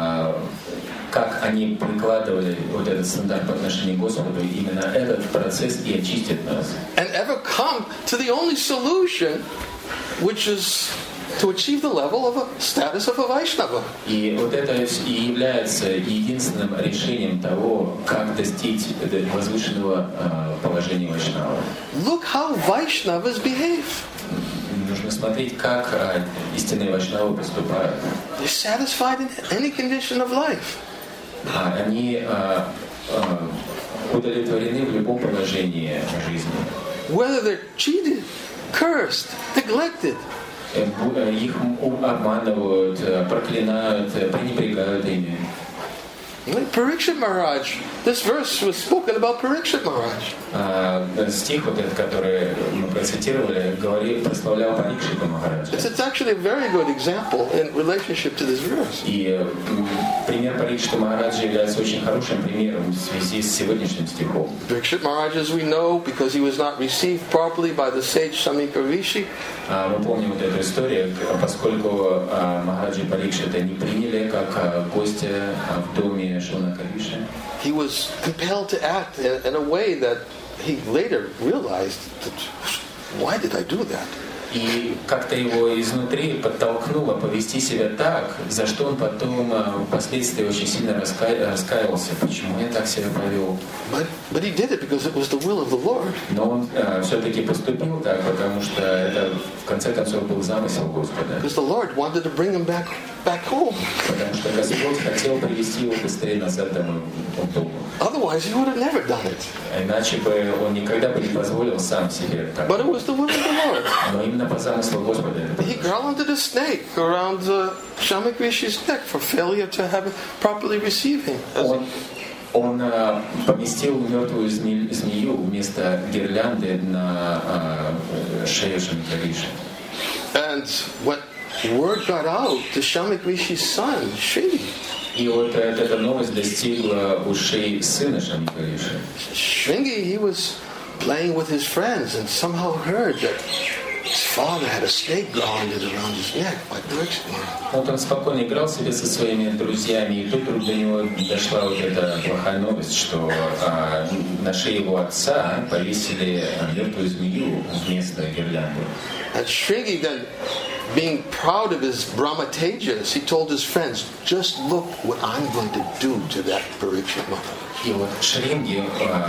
как они прикладывали вот этот стандарт по отношению к Господу, именно этот процесс и очистит нас. And ever come to the only solution, which is to achieve the level of a status of a Vaishnava. И вот это и является единственным решением того, как достичь возвышенного положения Вайшнава. Look how Vaishnavas behave. Нужно смотреть, как истинные вайшнавы поступают. They're satisfied in any condition of life. Они удовлетворены в любом положении жизни. Whether they're cheated, cursed, neglected. Их обманывают, проклинают, пренебрегают ими. Like Parikshit Maharaj, this verse was spoken about Parikshit Maharaj. Стих, вот этот, который мы процитировали, прославлял Парикшита Махараджа. It's actually a very good example in relationship to this verse. И пример Парикшита Махараджа является очень хорошим примером в связи с сегодняшним стихом. Parikshit Maharaj, as we know, because he was not received properly by the sage Samika Rishi, Мы помним вот эту историю, поскольку Махараджа Парикшита не приняли как гостя в доме Шунака Риши. he was compelled to act in a way that he later realized that, why did I do that? И как-то его изнутри подтолкнуло повести себя так, за что он потом впоследствии очень сильно раскаивался. Почему я так себя повел? But he did it because it was the will of the Lord. Но он все-таки поступил так, потому что это в конце концов был замысел Господа. Because the Lord wanted to bring him back home. Потому что Господь хотел привести его быстрее назад домой. Otherwise, he would have never done it. Иначе бы он никогда бы не позволил сам себе так. But it was the will of the Lord. Но именно по замыслу Господа. He grounded a snake around Shamik Rishi's neck for failure to have properly receive him. Он поместил мертвую змею вместо гирлянды на шею Шамика Риши. And what word got out to Shamik Rishi's son, Shringi. И вот эта новость достигла ушей сына Шамика Риши. Shringi, he was playing with his friends and somehow heard that his father had a snake grounded around his neck by Parikshit Maharaj. Вот он спокойно играл себе со своими друзьями, и тут вдруг до него дошла вот эта плохая новость, что на шее его отца повесили мертвую змею вместо гирлянды. And Shringi then, being proud of his Brahma Tejas, he told his friends, just look what I'm going to do to that Parikshit Maharaj. И вот Шринги,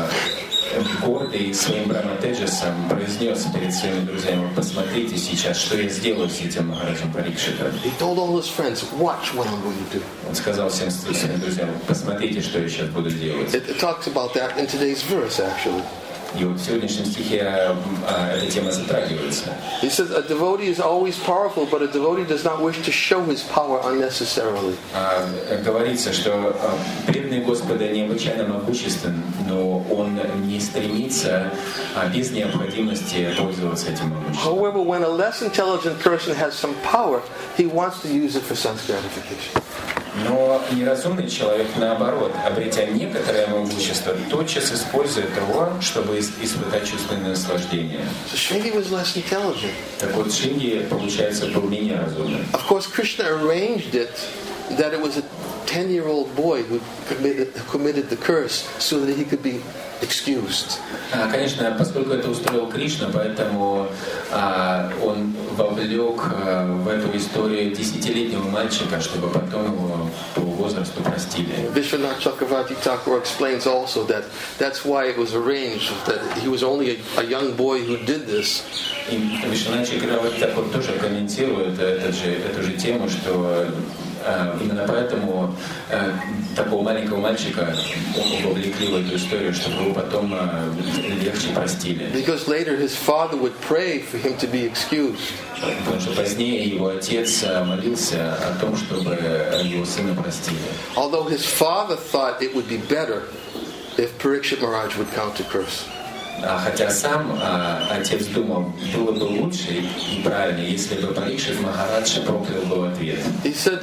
гордый своим Брахматеджасом, произнес перед своими друзьями: посмотрите сейчас, что я сделаю с этим Махараджем Парикшитом. He told all his friends, watch what I'm going to do. Он сказал всем своим друзьям: посмотрите, что я сейчас буду делать. It talks about that in today's verse, actually. И вот в сегодняшнем стихе эта тема затрагивается. He says, a devotee is always powerful, but a devotee does not wish to show his power unnecessarily. Говорится, что преданный Господа необычайно могуществен, но он не стремится без необходимости пользоваться этим могуществом. However, when a less intelligent person has some power, he wants to use it for sense gratification. Но неразумный человек, наоборот, обретя некоторое могущество, тотчас использует его, чтобы испытать чувственное наслаждение. So Shringi was less intelligent. Так вот, Шринги, получается, был менее разумным. Of course, Krishna arranged it that it was a 10-year-old boy who committed the curse so that he could be excused. Конечно, поскольку это устроил Кришна, поэтому он вовлек в эту историю 10-летнего мальчика, чтобы потом его по возрасту простили. Vishwanath Chakravarti Thakur explains also that that's why it was arranged that he was only a young boy who did this. И Вишванат Чакраварти Тхакур тоже комментирует эту же тему, что именно поэтому такого маленького мальчика вовлекли в эту историю, чтобы его потом легче простили. Because later his father would pray for him to be excused. Потому что позднее его отец молился о том, чтобы его сына простили. Although his father thought it would be better if Parikshit Maharaj would counter curse. Хотя сам отец думал, было бы лучше и правильнее, если бы Парикшит Махарадж проклял бы в ответ. He said,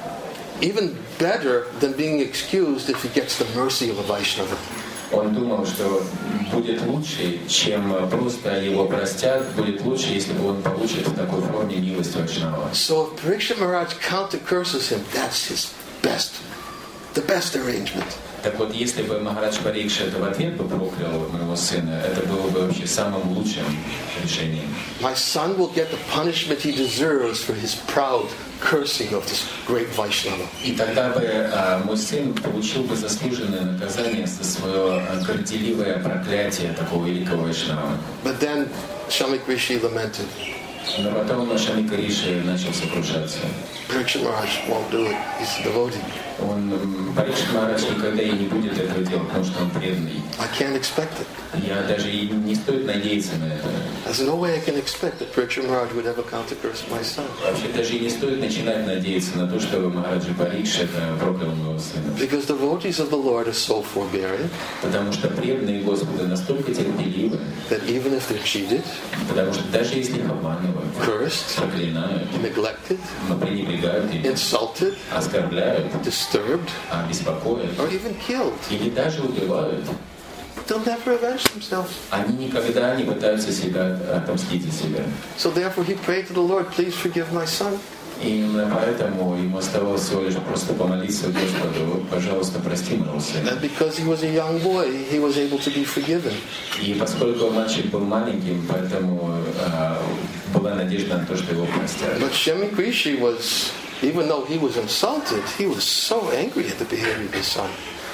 even better than being excused if he gets the mercy of a Vaishnava. Он думал, что будет лучше, чем просто его простят, будет лучше, если бы он получит в такой форме милость Вайшнава. So if Parikshit Maharaj counter curses him, that's his the best arrangement. Так вот, если бы Махарадж Парикшит в ответ бы проклял моего сына, это было бы вообще самым лучшим решением. My son will get the punishment he deserves for his proud cursing of this great Vaishnava. И тогда бы мой сын получил бы заслуженное наказание за свое горделивое проклятие такого великого Вайшнава. But then Shamik Rishi lamented. Но потом Шамика Риши начал сокрушаться. Parikshit Maharaj won't do it. He's a devotee. Парикшит Махарадж никогда и не будет этого делать, потому что он преданный. I can't expect it. Я даже и не стоит надеяться на это. There's no way I can expect that Parikshit Maharaj would ever counter curse my son. Вообще даже и не стоит начинать надеяться на то, что Махараджа Парикшит проклял моего сына. Because devotees of the Lord are so forbearing. Потому что преданные Господа настолько терпеливы. That even if they're cheated, потому что даже если их обманывают, cursed, проклинают, neglected, пренебрегают им, insulted, оскорбляют, disturbed, беспокоят, or even killed, или даже убивают, they'll never avenge themselves. Они никогда не пытаются себя отомстить за себя. So therefore he prayed to the Lord, please forgive my son. И именно поэтому ему оставалось всего лишь просто помолиться Господу, пожалуйста, прости моего сына. And because he was a young boy, he was able to be forgiven. И поскольку мальчик был маленьким, поэтому была надежда на то, что его простят. But Shamik Rishi was, even though he was insulted, he was so angry at the behavior of his son.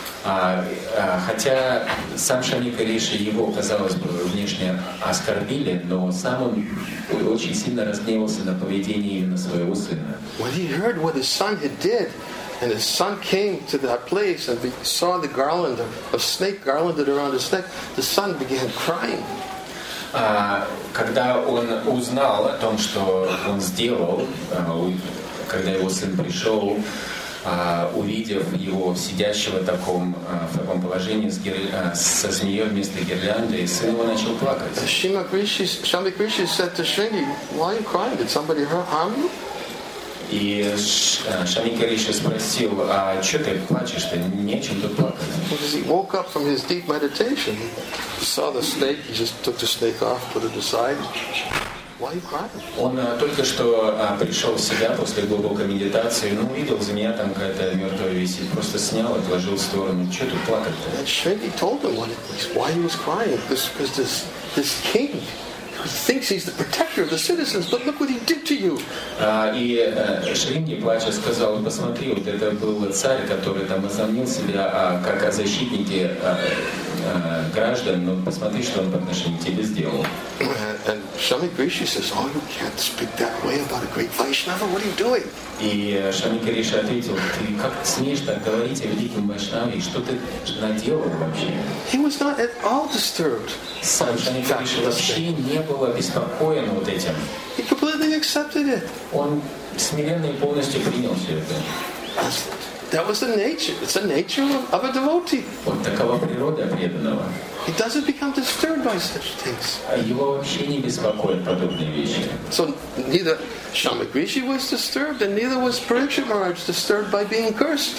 Хотя сам Шамика Риши его, казалось бы, внешне оскорбили, но сам он очень сильно разгневался на поведение именно своего сына. When he heard what his son had did, and his son came to that place and saw the garland of snake garlanded around his neck, the son began crying. Когда он узнал о том, что он сделал, когда его сын пришел, увидев его сидящего в таком положении со змеей вместо гирлянды, сын его начал плакать. Shamik Rishi said to Shringi, "Why are you crying? Did somebody harm you?" И Шамика Риши спросил, а что ты плачешь-то? Не о чем тут плакать. Because he woke up from his deep meditation, he saw the snake, he just took the snake off, put it aside. Why are you crying? Он только что пришел в себя после глубокой медитации, увидел змея там какая-то мертвая висит, просто снял, отложил в сторону. Что тут плакать-то? And Shringi told him why he was crying. Because this king who thinks he's the protector of the citizens, but look what he did to you. И Шринги, плача, сказал, посмотри, вот это был царь, который там возомнил себя как о защитнике граждан, но посмотри, что он по отношению к тебе сделал. And Shamik Rishi says, "Oh, you can't speak that way about a great Vaishnava. What are you doing?" И Шамика Риши ответил, ты как смеешь так говорить о великом Вайшнаве, что ты наделал вообще? He was not at all disturbed. Сам Шамика Риши вообще не был обеспокоен вот этим. He completely accepted it. Он смиренно и полностью принял все это. That was the nature. It's the nature of a devotee. Вот такова природа преданного. He doesn't become disturbed by such things. Его вообще не беспокоят подобные вещи. So neither Shamik Rishi was disturbed, and neither was Parikshit Maharaj disturbed by being cursed.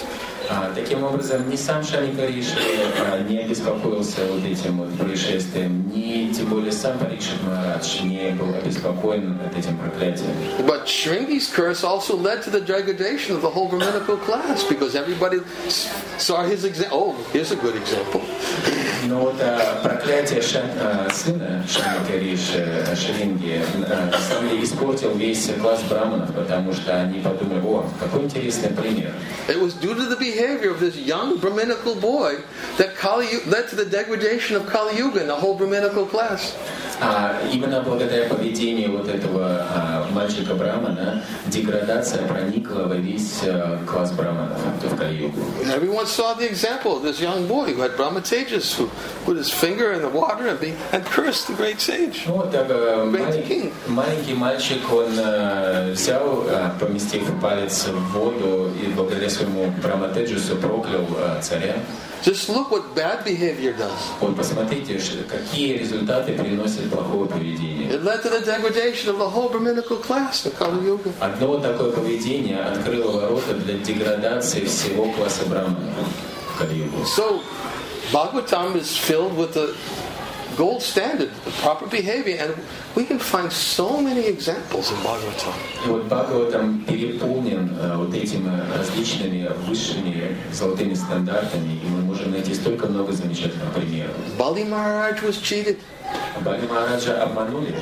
Таким образом, ни сам Шаникариши не обеспокоился вот этим вот происшествием, ни тем более сам Парикшит Махарадж не был обеспокоен этим проклятием. But Shringi's curse also led to the degradation of the whole Brahminical class because everybody saw his example. Oh, here's a good example. Но вот проклятие сына Шаникариши, Шринги, на самом деле испортил весь класс браманов, потому что они подумали: о, какой интересный пример. It was due to the behavior of this young Brahminical boy that led to the degradation of Kali Yuga and the whole Brahminical class. Именно благодаря поведению вот этого мальчика Брамана деградация проникла во весь класс браманов в Кали-югу. Everyone saw the example of this young boy who had Brahma Tejas, who put his finger in the water and cursed the great sage. Ну, так, маленький мальчик, он взял, поместив палец в воду и благодаря своему Брахма Теджасу проклял царя. Just look what bad behavior does. Вот посмотрите, какие результаты приносит плохое поведение. It led to the degradation of the whole Brahminical class in Kali Yuga. Одно такое поведение открыло ворота для деградации всего класса браманов в Кали-югу. So, Bhagavatam is filled with the gold standard, the proper behavior, and we can find so many examples in Bhagavatam. И вот Бхагаватам переполнен вот этими различными высшими золотыми стандартами, и мы можем найти столько много замечательных примеров. Bali Maharaj was cheated. Бали Махараджа обманули,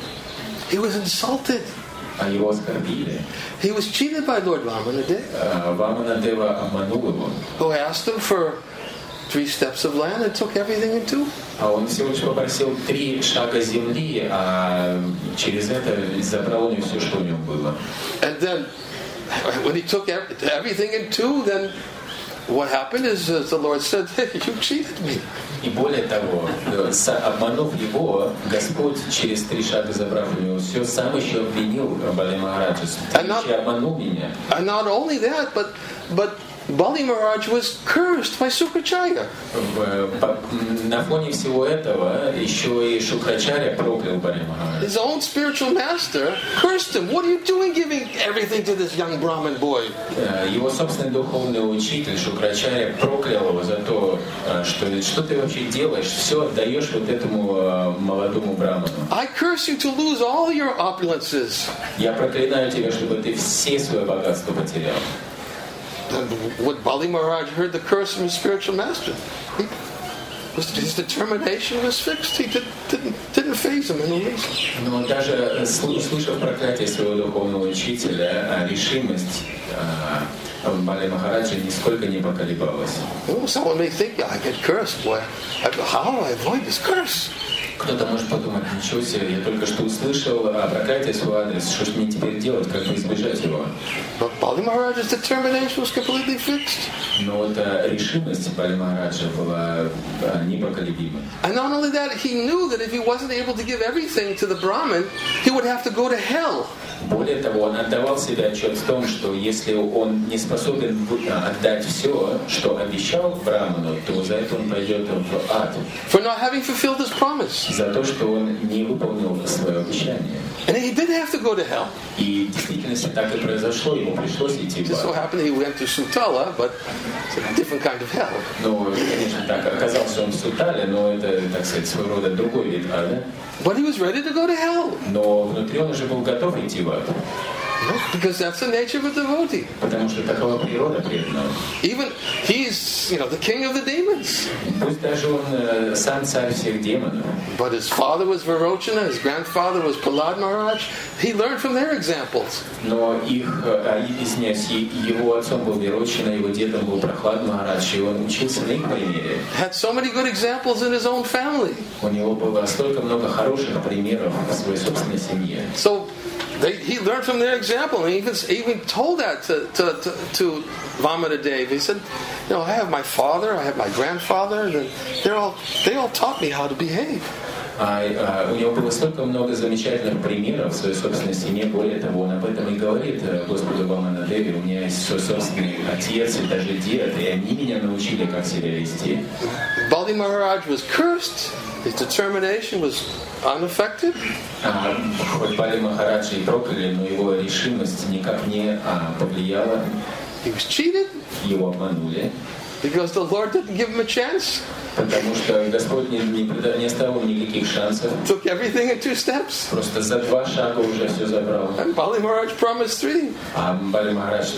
He was insulted. его оскорбили. He was cheated by Lord Vamanadeva, Ваманадева обманул его. who asked him for 3 steps of land and took everything in 2. А он всего лишь попросил 3 шага земли, а через это забрал у него все, что у него было. And then, when he took everything in 2, then what happened is the Lord said, hey, you cheated me. И более того, обманув его, Господь через 3 шага забрав у него все, сам еще обвинил Бали Махараджа. Ты еще обманул меня. And not only that, but Bali Maharaj was cursed by Sukracharya. На фоне всего этого еще и Шукрачарья проклял Бали Махараджа. His own spiritual master cursed him. What are you doing giving everything to this young Brahmin boy? Его собственный духовный учитель Шукрачарья проклял его за то, что ты вообще делаешь, все отдаешь вот этому молодому браману. I curse you to lose all your opulences. Я проклинаю тебя, чтобы ты все свое богатство потерял. And when Bali Maharaj heard the curse from his spiritual master, his determination was fixed. He didn't faze him in the least. Но даже слышав проклятие своего духовного учителя, решимость Бали Махараджа нисколько не поколебалась. Well, someone may think, I get cursed. Boy, how do I avoid this curse? Кто-то может подумать: ничего себе, я только что услышал проклятие в свой адрес, что же мне теперь делать, как бы избежать его? But Bali Maharaj's determination was completely fixed. Но вот решимость Бали Махараджа была непоколебима. And not only that, he knew that if he wasn't able to give everything to the Brahmin, he would have to go to hell. Более того, он отдавал себе отчет в том, что если он не способен отдать все, что обещал Браману, то за это он пойдет в ад. For not having fulfilled his promise. За то, что он не выполнил свое обещание. And he did have to go to hell. И в действительности так и произошло, ему пришлось идти в It so ад. happened he went to Sutala, but it's a different kind of hell. Ну, конечно, так оказался он в Сутале, но это, так сказать, своего рода другой вид ада. But he was ready to go to hell. Но внутри он уже был готов идти в ад. Because that's the nature of a devotee. Потому что такова природа преданного. Even he's, the king of the demons. Пусть даже он сам царь всех демонов. But his father was Varochana, his grandfather was Prahlad Maharaj. He learned from their examples. Но его отцом был Вирочина, его дедом был Прахлад Махарадж, и он учился на их примере. Had so many good examples in his own family. У него было столько много хороших примеров в своей собственной семье. So he learned from their example, and he even told that to Vamanadeva. He said, I have my father, I have my grandfather, and they all taught me how to behave. У него было столько много замечательных примеров в своей собственной семье. Более того, он об этом и говорит Господу Ваманадеве: у меня есть свой собственный отец и даже дед, и они меня научили, как себя вести. Bali Maharaj was cursed. His determination was unaffected. Хоть Бали Махараджа и прокляли, но его решимость никак не повлияла. He was cheated Его обманули, because the Lord didn't give him a chance. потому что Господь не оставил никаких шансов. Took everything in 2 steps. Просто за 2 шага уже все забрал. And Bali Maharaj promised 3. А Бали Махарадж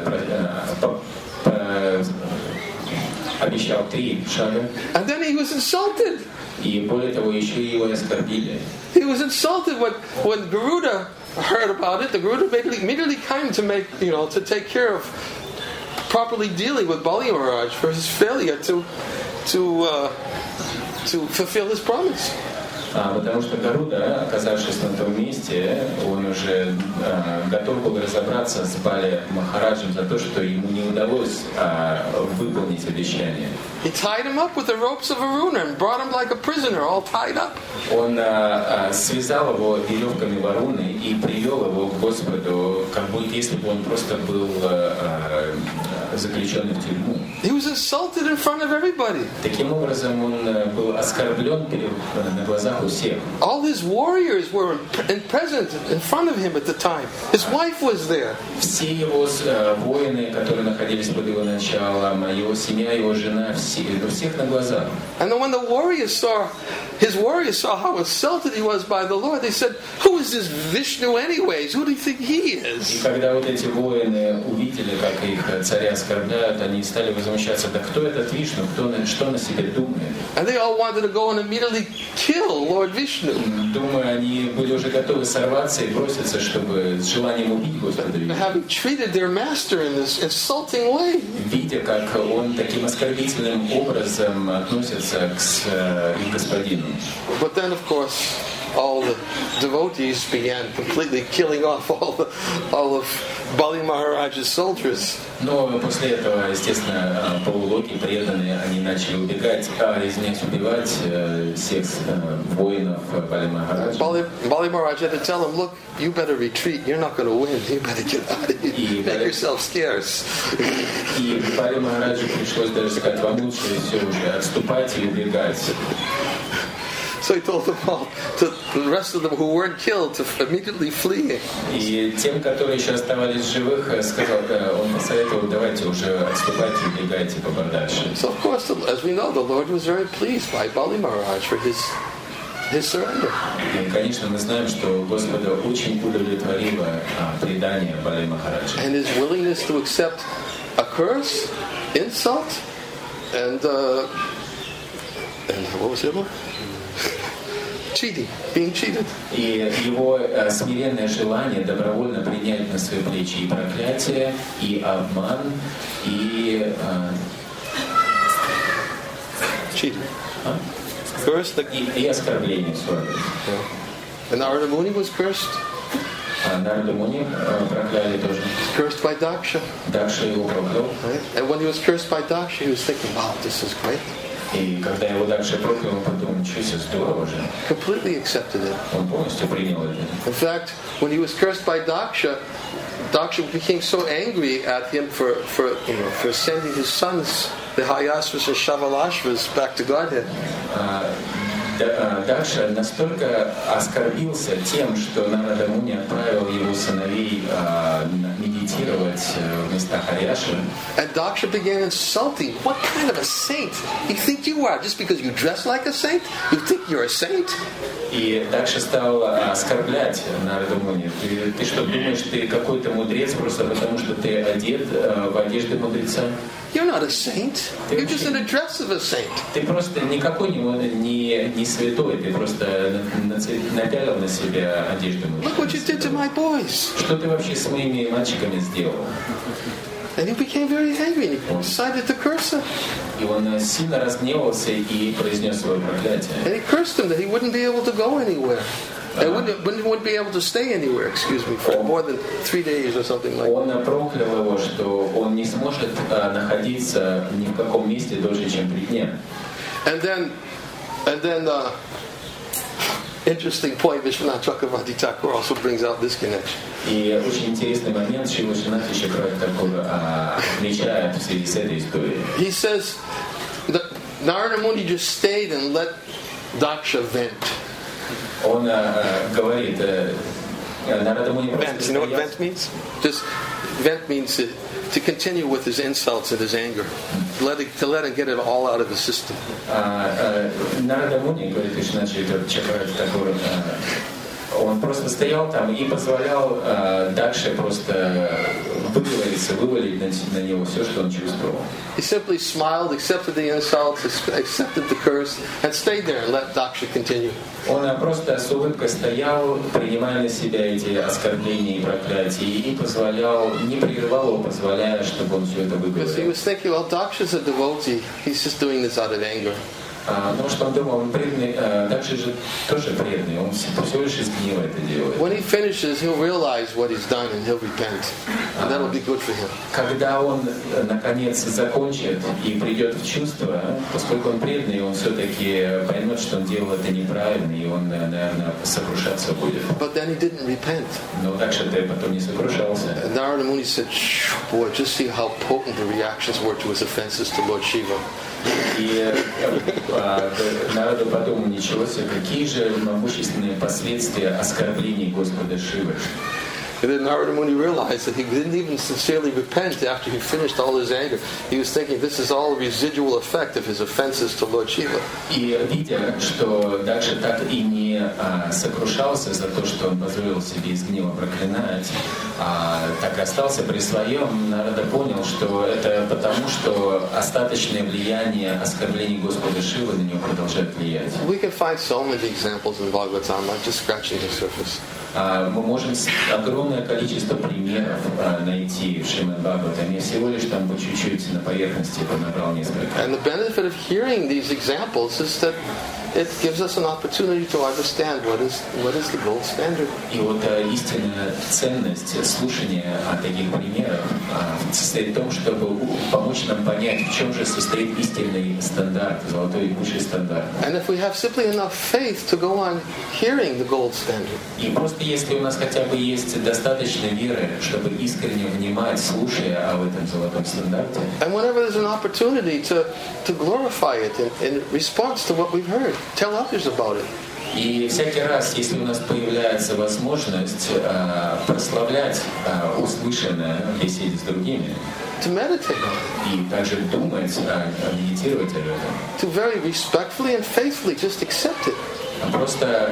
обещал 3 шага. And then he was insulted. И более того, еще его оскорбили. He was insulted when Garuda heard about it. The Garuda immediately came to to take care of properly dealing with Bali Maharaj for his failure to fulfill his promise. Потому что Гаруда, оказавшись на том месте, он уже готов был разобраться с Бали Махараджем за то, что ему не удалось выполнить обещание. He tied him up with the ropes of Varuna and brought him like a prisoner, all tied up. Он связал его веревками Варуны и привел его к Господу, как будто если бы он просто был заключенный в тюрьму. He was insulted in front of everybody. Таким образом, он был оскорблен на глазах у всех. All his warriors were present in front of him at the time. His wife was there. Все его воины, которые находились под его началом, его семья, его жена, у всех на глазах. And then when his warriors saw how insulted he was by the Lord, they said, "Who is this Vishnu anyways? Who do you think he is?" И когда вот эти воины увидели, как их царя оскорбляют, они стали возмущаться: да кто этот Вишну, что на себе думает? And they all wanted to go and immediately kill Lord Vishnu. Думаю, они были уже готовы сорваться и броситься, чтобы с желанием убить Господа Вишну. Having treated their master in this insulting way. Видя, как он таким оскорбительным образом относится к их господину. But then, of course, all the devotees began completely killing off all of Bali Maharaj's soldiers. Но после этого, естественно, полулоки преданные, они начали убивать всех воинов Бали Махараджа. Bali Maharaj had to tell him, "Look, you better retreat. You're not going to win. You better get out of here. Make yourself scarce." И Бали Махараджу пришлось даже сказать: вам лучше все уже отступать и убегать. So he told them all, to the rest of them who weren't killed, to immediately flee. И тем, которые еще оставались живых, сказал, он посоветовал: давайте уже отступайте, убегайте подальше. So of course, as we know, the Lord was very pleased by Bali Maharaj for his surrender. И, конечно, мы знаем, что Господа очень удовлетворило предание Бали Махараджа. And his willingness to accept a curse, insult, and what was the other one? Cheating, being cheated. И его смиренное желание добровольно принять на свои плечи и проклятие, и обман, и cheating. Cursed. И оскорбление свое. And Narada Muni was cursed. Нарада Муни прокляли тоже. Cursed by Daksha. Дакша его проклял. And when he was cursed by Daksha, he was thinking, "Wow, this is great." И когда его Дакша проклял, он подумал: ничего себе, здорово же. Completely accepted it. Он полностью принял это. In fact, when he was cursed by Daksha, Daksha became so angry at him for sending his sons, the Hayasvas and Shavalashvas, back to Godhead. Дакша настолько оскорбился тем, что Нарада Муни отправил его сыновей медитировать в местах Харьяшвы. And Daksha began insulting. What kind of a saint you think you are? Just because you dress like a saint, you think you're a saint? И Дакша стал оскорблять Нараду Муни. Ты что, думаешь, ты какой-то мудрец просто потому, что ты одет в одежды мудреца? You're not a saint. You're just in a dress of a saint. Ты просто никакой не святой, ты просто напялил на себя одежду мудреца. Look what you did to my boys. Что ты вообще с моими мальчиками сделал? And he became very angry. He decided to curse him. И он сильно разгневался и произнес свое проклятие. And he cursed him that he wouldn't be able to go anywhere. And wouldn't be able to stay anywhere, for more than 3 days or something like that. Он проклял его, что он не сможет находиться ни в каком месте дольше, чем 3 дня. And then interesting point, Vishwanath Chakravarti Thakur also brings out this connection. И очень интересный момент, Шрила Вишванатха Чакраварти отмечает в связи с этой историей. He says that Narada Muni just stayed and let Daksha vent. Он говорит, Нарада Муни просто vent. You know what vent means? Just vent means to continue with his insults and his anger, to let him get it all out of his system. Нарада Муни, говорит Кришнаджи, этот Чакраварти Такур, он просто стоял там и позволял дальше просто вывалить на него все, что он чувствовал. He simply smiled, accepted the insults, accepted the curse, and stayed there and let Daksha continue. Он просто с улыбкой стоял, принимая на себя эти оскорбления и проклятия, и позволял, не прерывал его, позволяя, чтобы он все это Because he выговорил. was thinking, well, Daksha's a devotee, he's just doing this out of anger. Потому что он думал, он преданный, Дакша же тоже преданный, он всего лишь из гнева это делает. When he finishes, he'll realize what he's done and he'll repent. And that'll be good for him. Когда он, наконец, закончит и придет в чувство, поскольку он преданный, он все-таки поймет, что он делал это неправильно, и он, наверное, сокрушаться будет. But then he didn't repent. Но Дакша-то потом не сокрушался. And Narada Muni said, boy, just see how potent the reactions were to his offenses to Lord Shiva. И народу подумал, ничего себе, какие же могущественные последствия оскорблений Господа Шивы. And then Narada Muni realized that he didn't even sincerely repent after he finished all his anger. He was thinking this is all a residual effect of his offenses to Lord Shiva. И видя, что Дакша так и не сокрушался за то, что он позволил себе из гнева проклинать, так и остался при своем, Нарада понял, что это потому, что остаточное влияние оскорблений Господа Шивы на него продолжает влиять. We can find so many examples in Bhagavatam, I'm just scratching the surface. Мы можем огромное количество примеров найти в Шримад Бхагаватам. Я всего лишь там по чуть-чуть на поверхности понабрал несколько. And the benefit of hearing these examples is that it gives us an opportunity to understand what is the gold standard. И вот истинная ценность слушания таких примеров состоит в том, чтобы помочь нам понять, в чем же состоит истинный стандарт, золотой и высший стандарт. And if we have simply enough faith to go on hearing the gold standard. И просто если у нас хотя бы есть достаточно веры, чтобы искренне внимать, слушая об этом золотом стандарте. And whenever there's an opportunity to glorify it in response to what we've heard, tell others about it. И всякий раз, если у нас появляется возможность прославлять услышанное в беседе с другими, to meditate on it. И также думать, медитировать об этом. To very respectfully and faithfully just accept it. Просто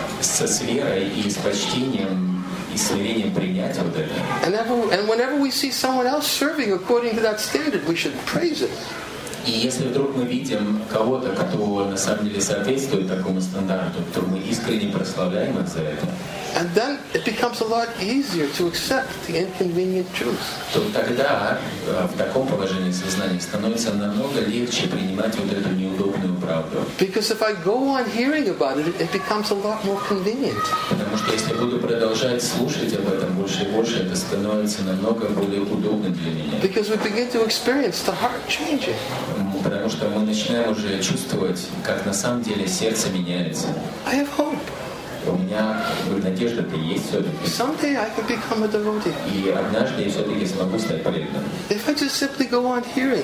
с верой и с почтением и смирением принять вот это. And whenever we see someone else serving according to that standard, we should praise it. И если вдруг мы видим кого-то, кто на самом деле соответствует такому стандарту, то мы искренне прославляем их за это. And then it becomes a lot easier to accept the inconvenient truth. То тогда в таком положении сознания становится намного легче принимать вот эту неудобную правду. Because if I go on hearing about it, it becomes a lot more convenient. Потому что если буду продолжать слушать об этом больше и больше, это становится намного более удобно для меня. Because we begin to experience the heart changing. Потому что мы начинаем уже чувствовать, как на самом деле сердце меняется. I have hope. У меня надежда-то есть все-таки. Someday I could become a devotee. И однажды я все-таки смогу стать преданным. If I just simply go on hearing.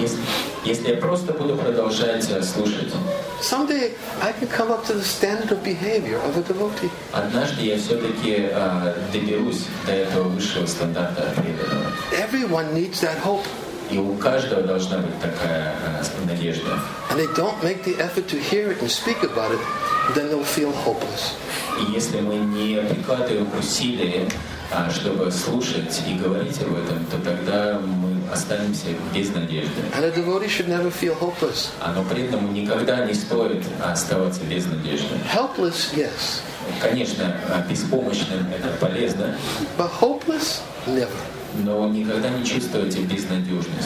Если я просто буду продолжать слушать. Someday I can come up to the standard of behavior of a devotee. Однажды я все-таки доберусь до этого высшего стандарта преданного. Everyone needs that hope. И у каждого должна быть такая надежда. And they don't make the effort to hear it and speak about it, then they'll feel hopeless. И если мы не прикладываем усилия, чтобы слушать и говорить об этом, то тогда мы останемся без надежды. And a devotee should never feel hopeless. Но преданному никогда не стоит оставаться без надежды. Helpless, yes. Конечно, беспомощным это полезно. But hopeless, never. Но никогда не чувствуйте безнадежности.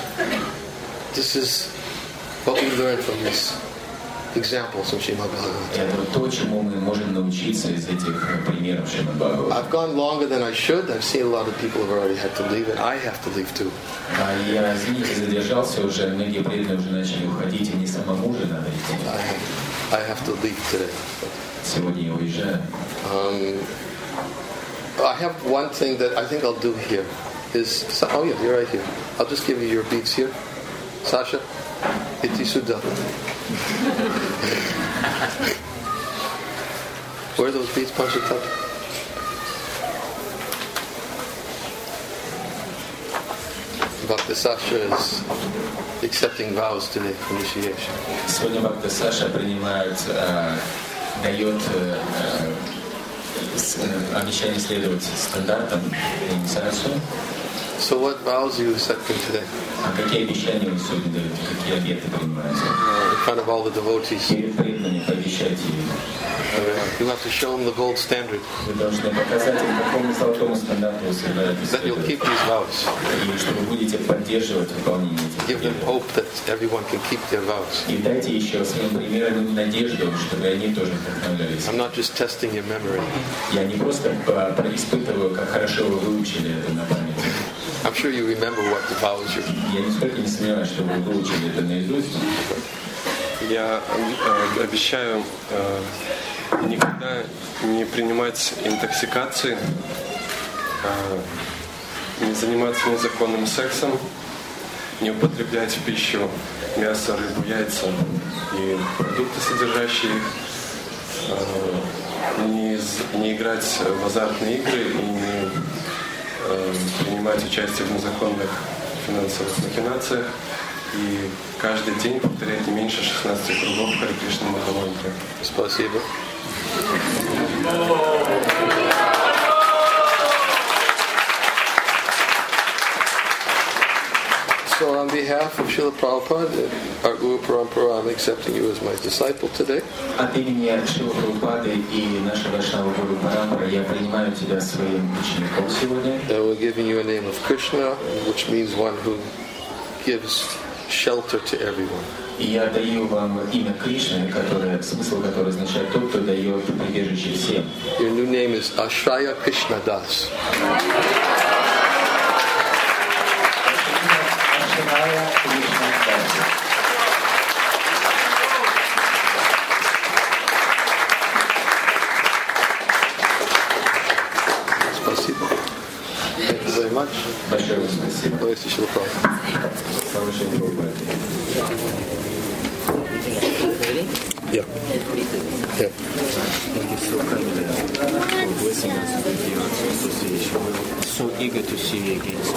This is what we learn from these examples in Srimad Bhagavatam. Это то, чему мы можем научиться из этих примеров Шримад Бхагаватам. I've gone longer than I should. I've seen a lot of people have already had to leave, and I have to leave too. Я, извините, задержался уже, многие преданные уже начали уходить, и не самому же надо идти. I have to leave today. Сегодня я уезжаю. I have one thing that I think I'll do here. Oh yeah, you're right here. I'll just give you your beads here. Sasha, iti sudha. Where are those beads, Panchatat? Bhakta Sasha is accepting vows today for initiation. Сегодня Бхакта Саша дает обещание следовать стандартам инициации. So what vows are you accepting today? А какие обещания вы сегодня даете? Какие обеты принимаете? In front of all the devotees. Перед преданными пообещайте им. You have to show them the gold standard. Вы должны показать им, какому золотому стандарту вы собираетесь That you'll keep these vows. и что вы будете поддерживать выполнение этих Give them обетов. hope that everyone can keep their vows. И дайте еще своим примером надежду, чтобы они тоже вдохновлялись. I'm not just testing your memory. Я не просто испытываю, как хорошо вы выучили это на память. I'm sure you remember what the vows are. Я нисколько не сомневаюсь, что вы выучили это наизусть. Я обещаю никогда не принимать интоксикации, не заниматься незаконным сексом, не употреблять в пищу мясо, рыбу, яйца и продукты, содержащие их, не играть в азартные игры и не принимать участие в незаконных финансовых махинациях и каждый день повторять не меньше 16 кругов Харе Кришна Махамантра. Спасибо. So on behalf of Srila Prabhupada, our Guru Parampara, I'm accepting you as my disciple today. От имени Шрилы Прабхупады и нашего Вайшнава Гуру Парампара я принимаю тебя своим учеником сегодня. And we're giving you a name of Krishna, which means one who gives shelter to everyone. И я даю вам имя Кришны, смысл которого означает тот, кто дает прибежище всем. Your new name is Ashraya Krishna Das. Спасибо. Thank you very much. Большое вам спасибо. Glory to Srila Prabhupada. Слава Шриле Прабхупаде. Yeah. Yeah. So eager to see you again.